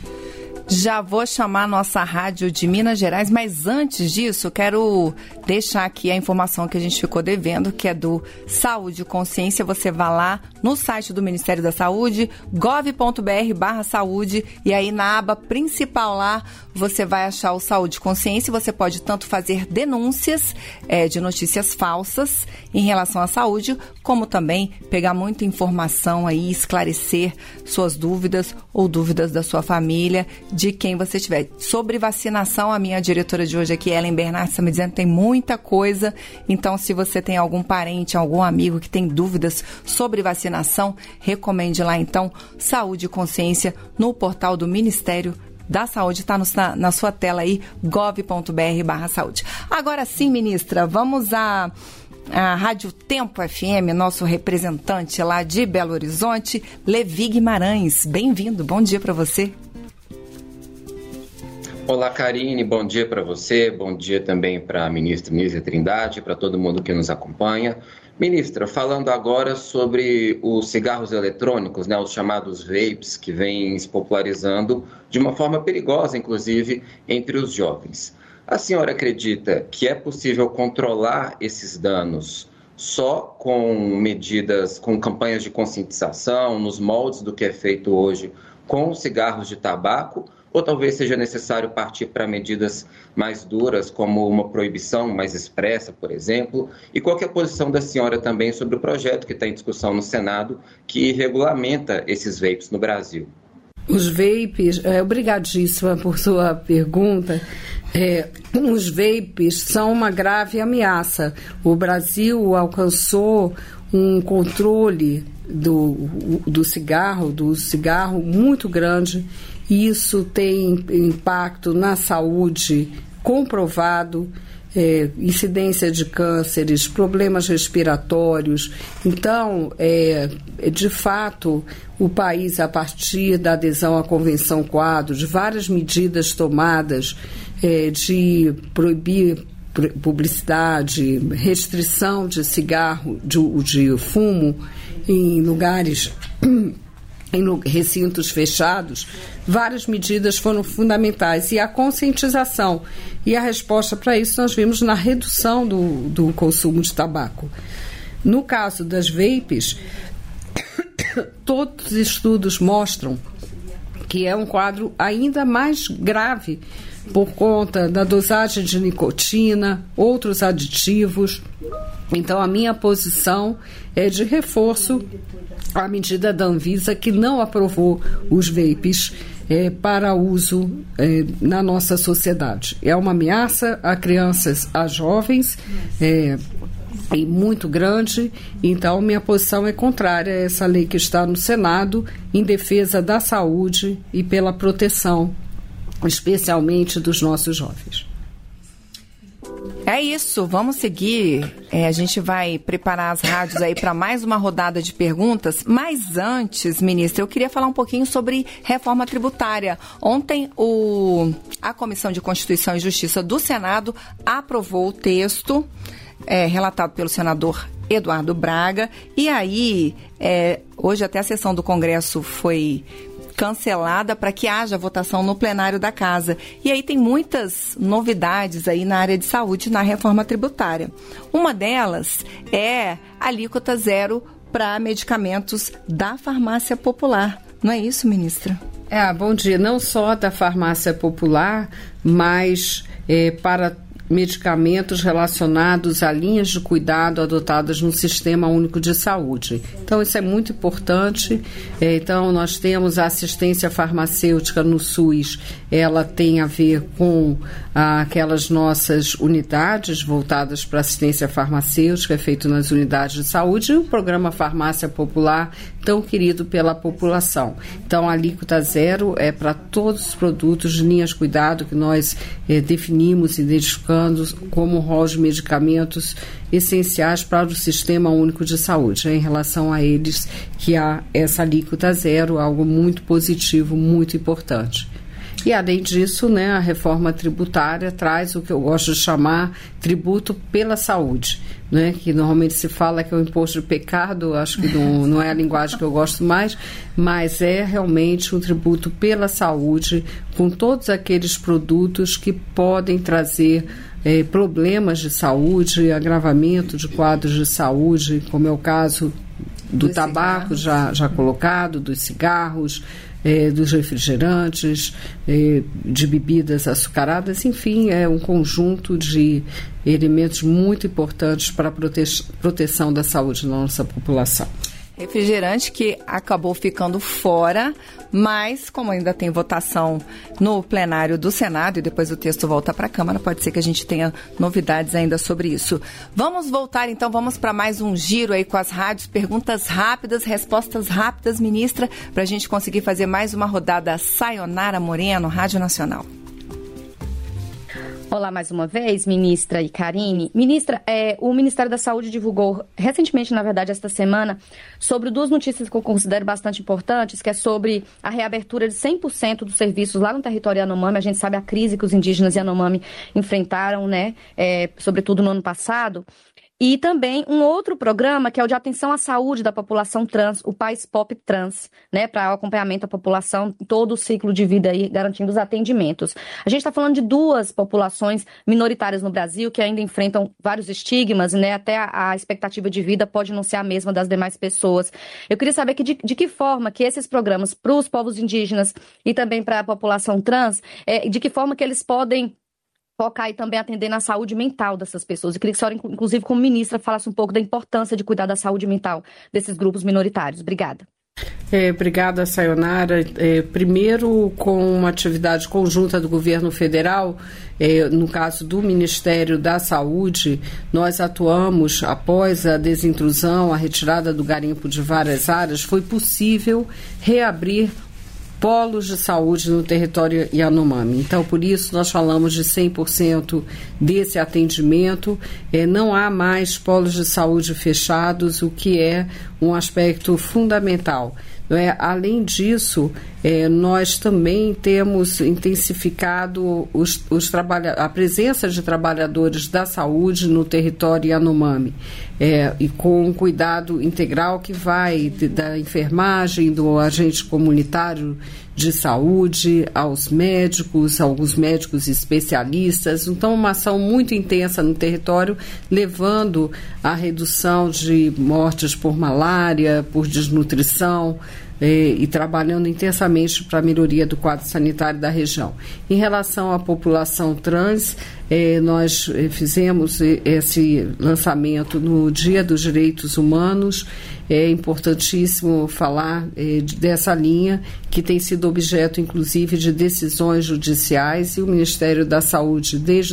Já vou chamar a nossa rádio de Minas Gerais, mas antes disso, quero deixar aqui a informação que a gente ficou devendo, que é do Saúde e Consciência. Você vai lá no site do Ministério da Saúde, gov.br/saúde, e aí na aba principal lá, você vai achar o Saúde e Consciência. Você pode tanto fazer denúncias de notícias falsas em relação à saúde, como também pegar muita informação aí, esclarecer suas dúvidas ou dúvidas da sua família, de quem você tiver. Sobre vacinação, a minha diretora de hoje aqui, Ellen Bernardes, está me dizendo que tem muita coisa. Então, se você tem algum parente, algum amigo que tem dúvidas sobre vacinação, recomende lá, então, Saúde e Consciência, no portal do Ministério da Saúde. Está na sua tela aí, gov.br/saúde. Agora sim, ministra, vamos a Rádio Tempo FM, nosso representante lá de Belo Horizonte, Levi Guimarães. Bem-vindo, bom dia para você. Olá, Karine, bom dia para você, bom dia também para a ministra Nízia Trindade, para todo mundo que nos acompanha. Ministra, falando agora sobre os cigarros eletrônicos, né, os chamados vapes, que vêm se popularizando de uma forma perigosa, inclusive, entre os jovens. A senhora acredita que é possível controlar esses danos só com medidas, com campanhas de conscientização, nos moldes do que é feito hoje com os cigarros de tabaco? Ou talvez seja necessário partir para medidas mais duras, como uma proibição mais expressa, por exemplo? E qual que é a posição da senhora também sobre o projeto que está em discussão no Senado, que regulamenta esses vapes no Brasil? Os vapes, obrigadíssima por sua pergunta. Os vapes são uma grave ameaça. O Brasil alcançou um controle do cigarro muito grande. Isso tem impacto na saúde comprovado, incidência de cânceres, problemas respiratórios. Então, de fato, o país, a partir da adesão à Convenção Quadro, de várias medidas tomadas de proibir publicidade, restrição de cigarro, de fumo em lugares, em recintos fechados, várias medidas foram fundamentais. E a conscientização e a resposta para isso nós vimos na redução do consumo de tabaco. No caso das vapes, todos os estudos mostram que é um quadro ainda mais grave por conta da dosagem de nicotina, outros aditivos. Então, a minha posição é de reforço à medida da Anvisa, que não aprovou os vapes para uso na nossa sociedade. É uma ameaça a crianças, a jovens, e muito grande. Então, minha posição é contrária a essa lei que está no Senado, em defesa da saúde e pela proteção, especialmente dos nossos jovens. É isso, vamos seguir. A gente vai preparar as rádios aí para mais uma rodada de perguntas. Mas antes, ministra, eu queria falar um pouquinho sobre reforma tributária. Ontem, a Comissão de Constituição e Justiça do Senado aprovou o texto relatado pelo senador Eduardo Braga. E aí, hoje até a sessão do Congresso foi cancelada para que haja votação no plenário da Casa. E aí tem muitas novidades aí na área de saúde, na reforma tributária. Uma delas é a alíquota zero para medicamentos da farmácia popular. Não é isso, ministra? Bom dia. Não só da farmácia popular, mas para medicamentos relacionados a linhas de cuidado adotadas no Sistema Único de Saúde. Então, isso é muito importante. Então, nós temos a assistência farmacêutica no SUS, ela tem a ver com aquelas nossas unidades voltadas para assistência farmacêutica, é feito nas unidades de saúde, e o programa Farmácia Popular, tão querido pela população. Então, a alíquota zero é para todos os produtos de linhas de cuidado que nós definimos, identificando como rol de medicamentos essenciais para o Sistema Único de Saúde. Em relação a eles, que há essa alíquota zero, algo muito positivo, muito importante. E, além disso, a reforma tributária traz o que eu gosto de chamar tributo pela saúde, que normalmente se fala que é o imposto de pecado, acho que não é a linguagem que eu gosto mais, mas é realmente um tributo pela saúde, com todos aqueles produtos que podem trazer problemas de saúde, agravamento de quadros de saúde, como é o caso do tabaco já colocado, dos cigarros, dos refrigerantes, de bebidas açucaradas, enfim, é um conjunto de elementos muito importantes para a proteção da saúde da nossa população. Refrigerante que acabou ficando fora, mas como ainda tem votação no plenário do Senado e depois o texto volta para a Câmara, pode ser que a gente tenha novidades ainda sobre isso. Vamos voltar então, vamos para mais um giro aí com as rádios, perguntas rápidas, respostas rápidas, ministra, para a gente conseguir fazer mais uma rodada. Sayonara Moreno, Rádio Nacional. Olá mais uma vez, ministra e Karine. Ministra, o Ministério da Saúde divulgou recentemente, na verdade, esta semana, sobre duas notícias que eu considero bastante importantes, que é sobre a reabertura de 100% dos serviços lá no território Yanomami. A gente sabe a crise que os indígenas Yanomami enfrentaram, sobretudo no ano passado. E também um outro programa, que é o de atenção à saúde da população trans, o Pais Pop Trans, para o acompanhamento da população em todo o ciclo de vida aí, garantindo os atendimentos. A gente está falando de duas populações minoritárias no Brasil que ainda enfrentam vários estigmas, até a expectativa de vida pode não ser a mesma das demais pessoas. Eu queria saber de que forma que esses programas para os povos indígenas e também para a população trans, de que forma que eles podem focar e também atender na saúde mental dessas pessoas. Eu queria que a senhora, inclusive, como ministra, falasse um pouco da importância de cuidar da saúde mental desses grupos minoritários. Obrigada. Obrigada, Sayonara. Primeiro, com uma atividade conjunta do governo federal, no caso do Ministério da Saúde, nós atuamos após a desintrusão, a retirada do garimpo de várias áreas, foi possível reabrir polos de saúde no território Yanomami. Então, por isso, nós falamos de 100% desse atendimento. Não há mais polos de saúde fechados, o que é um aspecto fundamental. Além disso, nós também temos intensificado a presença de trabalhadores da saúde no território Yanomami, e com um cuidado integral que vai da enfermagem, do agente comunitário de saúde, aos médicos, alguns médicos especialistas. Então, uma ação muito intensa no território, levando à redução de mortes por malária, por desnutrição, e trabalhando intensamente para a melhoria do quadro sanitário da região. Em relação à população trans, nós fizemos esse lançamento no Dia dos Direitos Humanos. É importantíssimo falar dessa linha que tem sido objeto, inclusive, de decisões judiciais, e o Ministério da Saúde, desde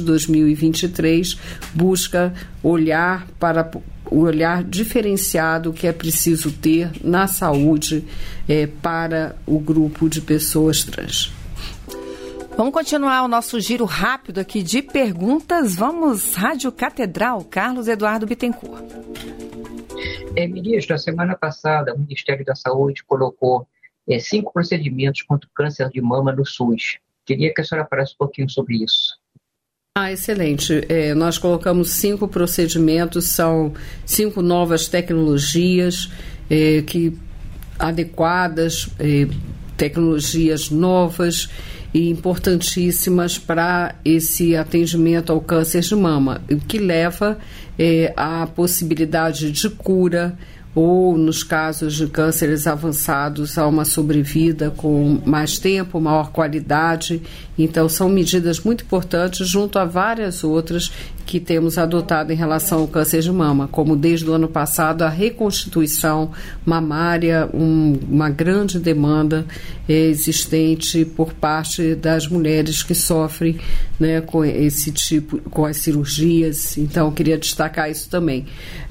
2023, busca olhar para o olhar diferenciado que é preciso ter na saúde para o grupo de pessoas trans. Vamos continuar o nosso giro rápido aqui de perguntas. Vamos, Rádio Catedral, Carlos Eduardo Bittencourt. Ministro, a semana passada o Ministério da Saúde colocou 5 procedimentos contra o câncer de mama no SUS. Queria que a senhora falasse um pouquinho sobre isso. Excelente. Nós colocamos 5 procedimentos, são 5 novas tecnologias adequadas, tecnologias novas e importantíssimas para esse atendimento ao câncer de mama, o que leva a possibilidade de cura, ou nos casos de cânceres avançados há uma sobrevida com mais tempo, maior qualidade. Então são medidas muito importantes junto a várias outras que temos adotado em relação ao câncer de mama, como desde o ano passado a reconstituição mamária, uma grande demanda existente por parte das mulheres que sofrem, né, com esse tipo, com as cirurgias. Então eu queria destacar isso também.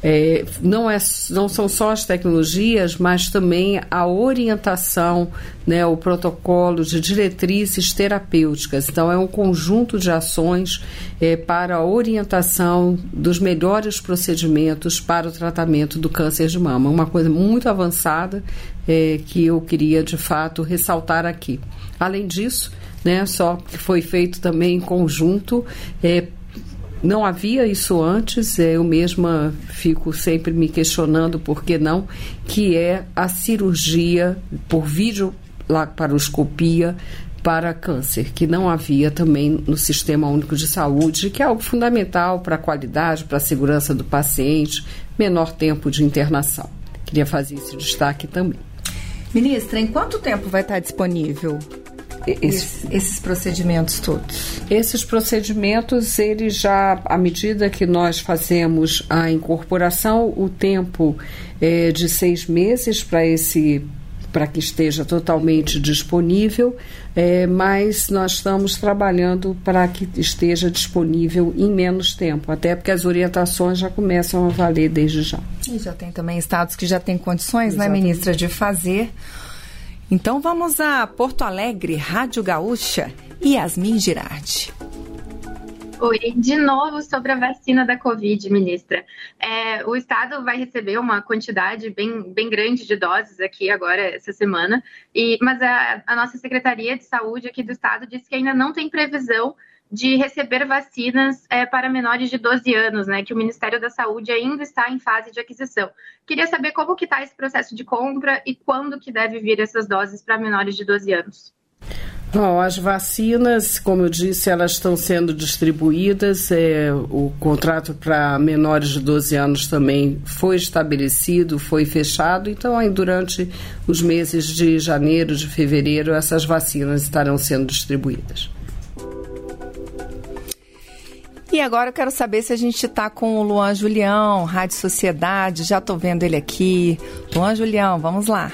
Não são só as tecnologias, mas também a orientação, né, o protocolo de diretrizes terapêuticas. Então é um conjunto de ações para a orientação dos melhores procedimentos para o tratamento do câncer de mama. Uma coisa muito avançada que eu queria de fato ressaltar aqui. Além disso, né, só que foi feito também em conjunto, não havia isso antes, eu mesma fico sempre me questionando por que não, que é a cirurgia por videolaparoscopia para câncer, que não havia também no Sistema Único de Saúde, que é algo fundamental para a qualidade, para a segurança do paciente, menor tempo de internação. Queria fazer esse destaque também. Ministra, em quanto tempo vai estar disponível esses procedimentos todos? Esses procedimentos, eles já, à medida que nós fazemos a incorporação, o tempo é de 6 meses para que esteja totalmente disponível, mas nós estamos trabalhando para que esteja disponível em menos tempo, até porque as orientações já começam a valer desde já. E já tem também estados que já têm condições, né, ministra, de fazer. Então vamos a Porto Alegre, Rádio Gaúcha, Yasmin Girardi. Oi, de novo sobre a vacina da Covid, ministra. O Estado vai receber uma quantidade bem grande de doses aqui agora, essa semana, mas a nossa Secretaria de Saúde aqui do Estado disse que ainda não tem previsão de receber vacinas para menores de 12 anos, né, que o Ministério da Saúde ainda está em fase de aquisição. Queria saber como que está esse processo de compra e quando que deve vir essas doses para menores de 12 anos. Bom, as vacinas, como eu disse, elas estão sendo distribuídas, o contrato para menores de 12 anos também foi estabelecido, foi fechado, então aí durante os meses de janeiro, de fevereiro, essas vacinas estarão sendo distribuídas. E agora eu quero saber se a gente está com o Luan Julião, Rádio Sociedade, já estou vendo ele aqui. Luan Julião, vamos lá.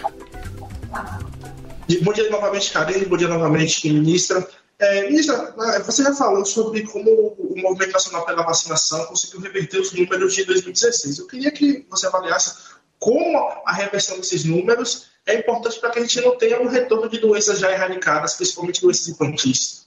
Bom dia novamente, Karine. Bom dia novamente, ministra. Ministra, você já falou sobre como o Movimento Nacional pela Vacinação conseguiu reverter os números de 2016. Eu queria que você avaliasse como a reversão desses números é importante para que a gente não tenha um retorno de doenças já erradicadas, principalmente doenças infantis.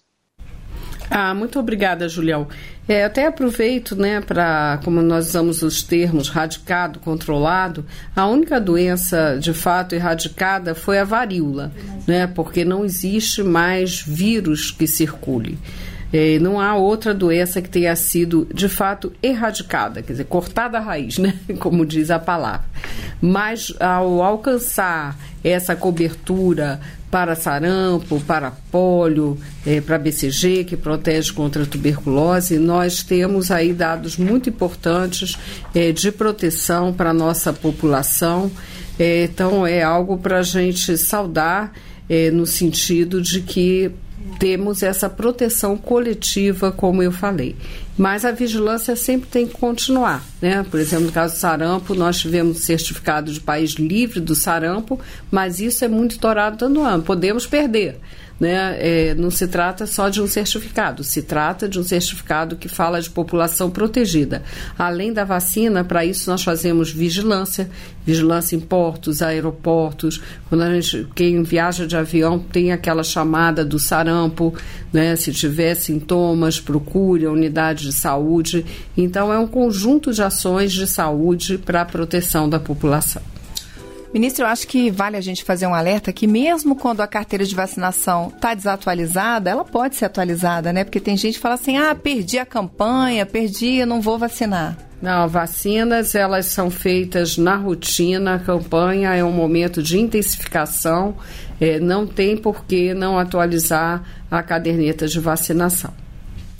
Muito obrigada, Julião. Até aproveito, né, como nós usamos os termos radicado, controlado, a única doença de fato erradicada foi a varíola, né, porque não existe mais vírus que circule. Não há outra doença que tenha sido, de fato, erradicada, quer dizer, cortada a raiz, né? Como diz a palavra. Mas, ao alcançar essa cobertura para sarampo, para pólio, para BCG, que protege contra a tuberculose, nós temos aí dados muito importantes de proteção para a nossa população. Então, é algo para a gente saudar, no sentido de que temos essa proteção coletiva, como eu falei. Mas a vigilância sempre tem que continuar, né? Por exemplo, no caso do sarampo, nós tivemos certificado de país livre do sarampo, mas isso é monitorado todo ano. Podemos perder, né? Não se trata só de um certificado, se trata de um certificado que fala de população protegida. Além da vacina, para isso nós fazemos vigilância em portos, aeroportos. Quando quem viaja de avião tem aquela chamada do sarampo, né? Se tiver sintomas, procure a unidade de saúde. Então, é um conjunto de ações de saúde para a proteção da população. Ministro, eu acho que vale a gente fazer um alerta que mesmo quando a carteira de vacinação está desatualizada, ela pode ser atualizada, né? Porque tem gente que fala assim, perdi a campanha, não vou vacinar. Não, vacinas, elas são feitas na rotina, a campanha é um momento de intensificação, não tem por que não atualizar a caderneta de vacinação.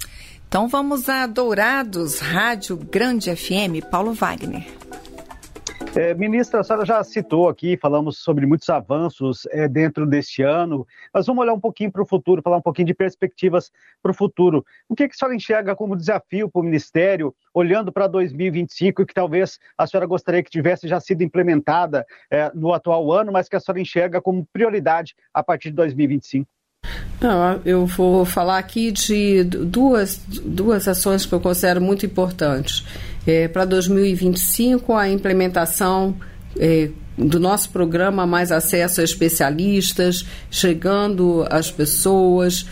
Então vamos a Dourados, Rádio Grande FM, Paulo Wagner. Ministra, a senhora já citou aqui, falamos sobre muitos avanços dentro deste ano, mas vamos olhar um pouquinho para o futuro, falar um pouquinho de perspectivas para o futuro. O que a senhora enxerga como desafio para o Ministério, olhando para 2025, que talvez a senhora gostaria que tivesse já sido implementada no atual ano, mas que a senhora enxerga como prioridade a partir de 2025? Não, eu vou falar aqui de duas ações que eu considero muito importantes. Para 2025, a implementação do nosso programa Mais Acesso a Especialistas, chegando às pessoas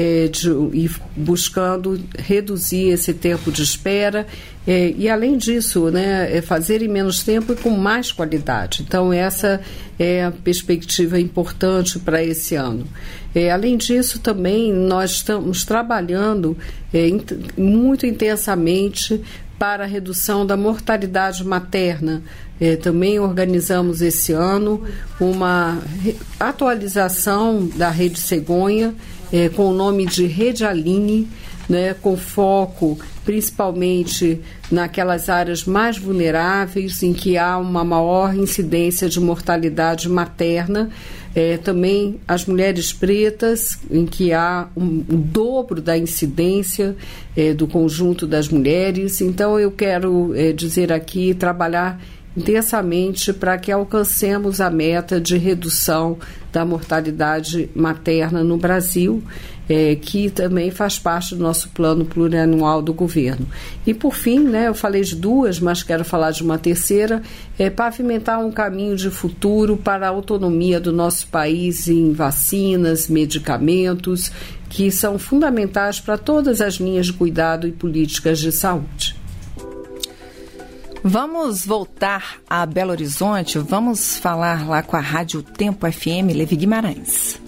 e buscando reduzir esse tempo de espera e, além disso, fazer em menos tempo e com mais qualidade. Então, essa é a perspectiva importante para esse ano. Além disso, também nós estamos trabalhando muito intensamente para a redução da mortalidade materna. Também organizamos esse ano uma atualização da Rede Cegonha, com o nome de Rede Aline, com foco principalmente naquelas áreas mais vulneráveis, em que há uma maior incidência de mortalidade materna. Também as mulheres pretas, em que há um dobro da incidência do conjunto das mulheres. Então, eu quero dizer aqui, trabalhar intensamente para que alcancemos a meta de redução da mortalidade materna no Brasil, que também faz parte do nosso plano plurianual do governo. E, por fim, eu falei de duas, mas quero falar de uma terceira, pavimentar um caminho de futuro para a autonomia do nosso país em vacinas, medicamentos, que são fundamentais para todas as linhas de cuidado e políticas de saúde. Vamos voltar a Belo Horizonte, vamos falar lá com a Rádio Tempo FM, Levi Guimarães.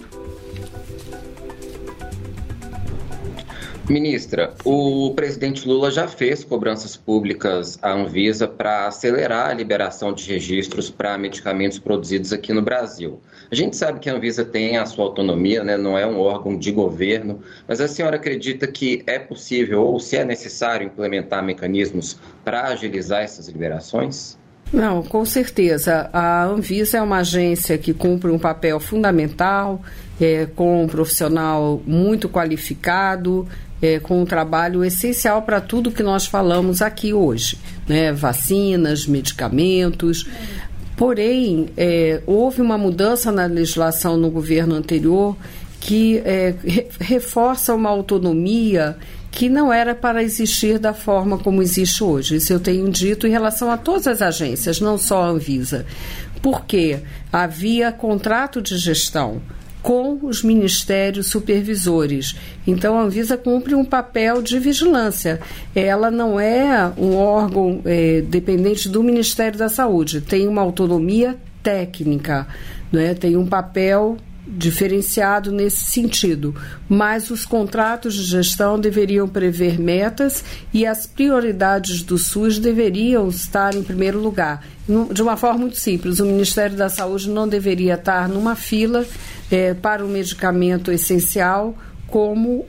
Ministra, o presidente Lula já fez cobranças públicas à Anvisa para acelerar a liberação de registros para medicamentos produzidos aqui no Brasil. A gente sabe que a Anvisa tem a sua autonomia, não é um órgão de governo, mas a senhora acredita que é possível ou se é necessário implementar mecanismos para agilizar essas liberações? Não, com certeza. A Anvisa é uma agência que cumpre um papel fundamental, com um profissional muito qualificado, com um trabalho essencial para tudo que nós falamos aqui hoje, vacinas, medicamentos. Porém, houve uma mudança na legislação no governo anterior que reforça uma autonomia que não era para existir da forma como existe hoje. Isso eu tenho dito em relação a todas as agências, não só a Anvisa. Porque havia contrato de gestão com os ministérios supervisores. Então, a Anvisa cumpre um papel de vigilância. Ela não é um órgão dependente do Ministério da Saúde. Tem uma autonomia técnica, tem um papel diferenciado nesse sentido. Mas os contratos de gestão deveriam prever metas e as prioridades do SUS deveriam estar em primeiro lugar. De uma forma muito simples, o Ministério da Saúde não deveria estar numa fila para um medicamento essencial como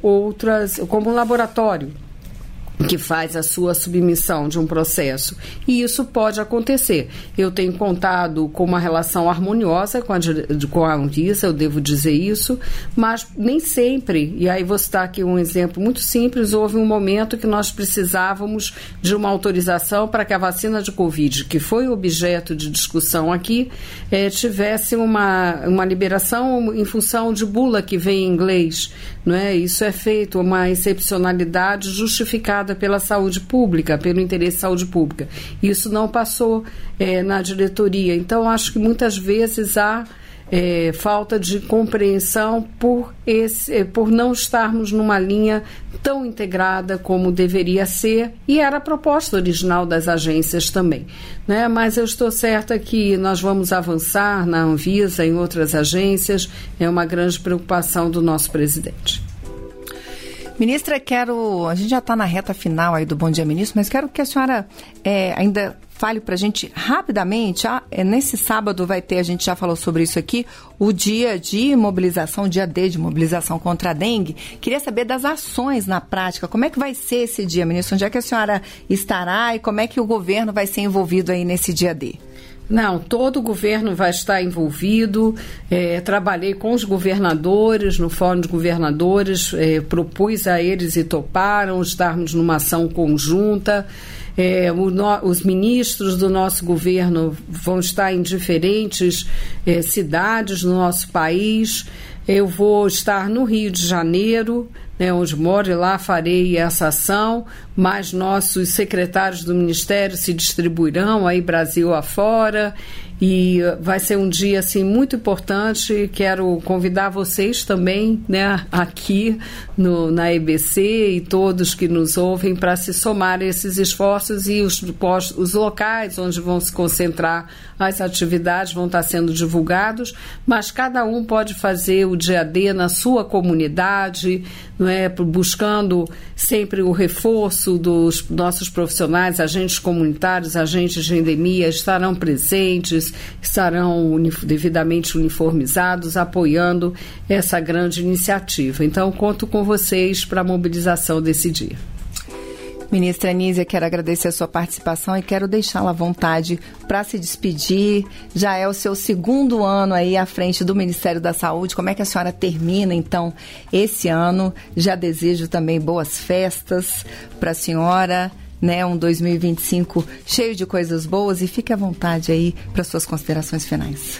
um laboratório que faz a sua submissão de um processo. E isso pode acontecer. Eu tenho contado com uma relação harmoniosa com a Anvisa, eu devo dizer isso, mas nem sempre, e aí vou citar aqui um exemplo muito simples, houve um momento que nós precisávamos de uma autorização para que a vacina de Covid, que foi objeto de discussão aqui, tivesse uma liberação em função de bula que vem em inglês. Isso é feito, uma excepcionalidade justificada pela saúde pública, pelo interesse de saúde pública. Isso não passou na diretoria. Então, acho que muitas vezes há falta de compreensão por não estarmos numa linha tão integrada como deveria ser, e era a proposta original das agências também. Mas eu estou certa que nós vamos avançar na Anvisa, em outras agências, é uma grande preocupação do nosso presidente. Ministra, a gente já está na reta final aí do Bom Dia Ministro, mas quero que a senhora ainda fale para a gente rapidamente, nesse sábado vai ter, a gente já falou sobre isso aqui, o dia de mobilização, dia D de mobilização contra a dengue. Queria saber das ações na prática, como é que vai ser esse dia, ministro? Onde é que a senhora estará e como é que o governo vai ser envolvido aí nesse dia D? Não, todo o governo vai estar envolvido. Trabalhei com os governadores, no Fórum de Governadores, propus a eles e toparam estarmos numa ação conjunta. Os ministros do nosso governo vão estar em diferentes cidades do nosso país. Eu vou estar no Rio de Janeiro, onde moro, e lá farei essa ação, mas nossos secretários do Ministério se distribuirão aí Brasil afora, e vai ser um dia assim, muito importante. Quero convidar vocês também, aqui na EBC e todos que nos ouvem para se somar a esses esforços, e os locais onde vão se concentrar as atividades vão estar sendo divulgados, mas cada um pode fazer o dia D na sua comunidade, buscando sempre o reforço dos nossos profissionais, agentes comunitários, agentes de endemia, estarão presentes, estarão devidamente uniformizados, apoiando essa grande iniciativa. Então, conto com vocês para a mobilização desse dia. Ministra Anísia, quero agradecer a sua participação e quero deixá-la à vontade para se despedir. Já é o seu segundo ano aí à frente do Ministério da Saúde. Como é que a senhora termina, então, esse ano? Já desejo também boas festas para a senhora, um 2025 cheio de coisas boas, e fique à vontade aí para suas considerações finais.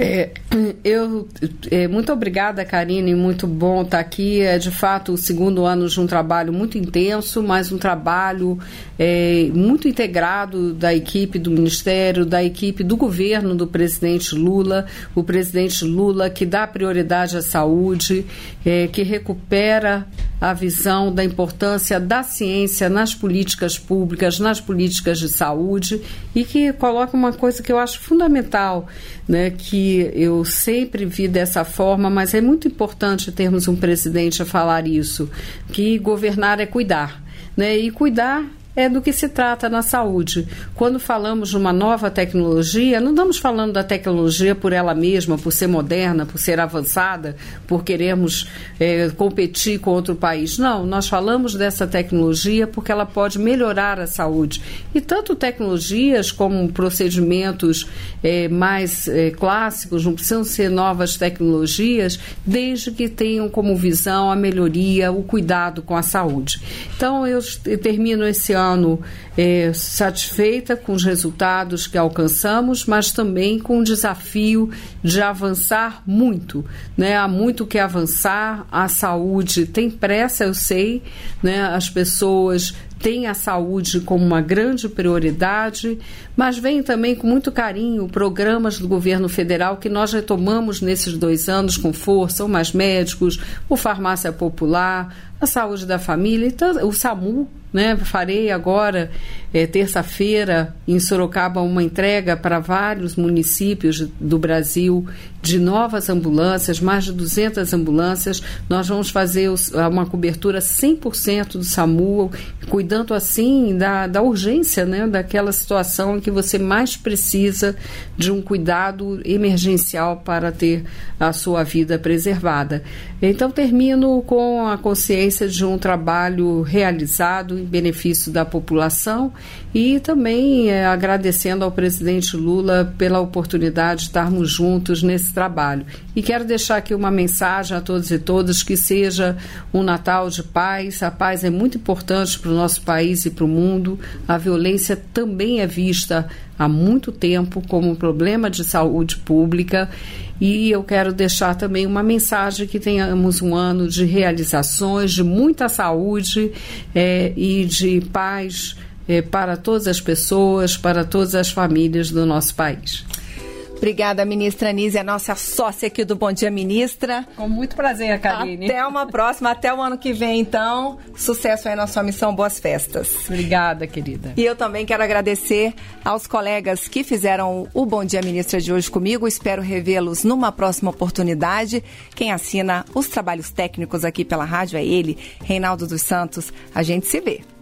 Muito obrigada, Karine, muito bom estar aqui. É de fato o segundo ano de um trabalho muito intenso, mas um trabalho muito integrado da equipe do Ministério, da equipe do governo do presidente Lula, o presidente Lula que dá prioridade à saúde, que recupera a visão da importância da ciência nas políticas públicas, nas políticas de saúde, e que coloca uma coisa que eu acho fundamental, que eu sempre vi dessa forma, mas é muito importante termos um presidente a falar isso, que governar é cuidar, e cuidar é do que se trata na saúde. Quando falamos de uma nova tecnologia, não estamos falando da tecnologia por ela mesma, por ser moderna, por ser avançada, por queremos competir com outro país. Não, nós falamos dessa tecnologia porque ela pode melhorar a saúde. E tanto tecnologias como procedimentos mais clássicos, não precisam ser novas tecnologias, desde que tenham como visão a melhoria, o cuidado com a saúde. Então, eu termino esse ano satisfeita com os resultados que alcançamos, mas também com o desafio de avançar muito. Há muito que avançar, a saúde tem pressa, eu sei, as pessoas têm a saúde como uma grande prioridade, mas vem também com muito carinho programas do governo federal que nós retomamos nesses 2 anos com força, o Mais Médicos, o Farmácia Popular, a Saúde da Família, o SAMU. Farei agora, terça-feira, em Sorocaba, uma entrega para vários municípios do Brasil de novas ambulâncias, mais de 200 ambulâncias. Nós vamos fazer uma cobertura 100% do SAMU, cuidando assim da urgência, daquela situação em que você mais precisa de um cuidado emergencial para ter a sua vida preservada. Então, termino com a consciência de um trabalho realizado em benefício da população, e também agradecendo ao presidente Lula pela oportunidade de estarmos juntos nesse trabalho. E quero deixar aqui uma mensagem a todos e todas, que seja um Natal de paz. A paz é muito importante para o nosso país e para o mundo. A violência também é vista há muito tempo como um problema de saúde pública, e eu quero deixar também uma mensagem que tenhamos um ano de realizações, de muita saúde e de paz para todas as pessoas, para todas as famílias do nosso país. Obrigada, ministra Anísia, nossa sócia aqui do Bom Dia, Ministra. Com muito prazer, Karine. Até uma próxima, até o ano que vem, então. Sucesso aí na sua missão, boas festas. Obrigada, querida. E eu também quero agradecer aos colegas que fizeram o Bom Dia, Ministra de hoje comigo. Espero revê-los numa próxima oportunidade. Quem assina os trabalhos técnicos aqui pela rádio é ele, Reinaldo dos Santos. A gente se vê.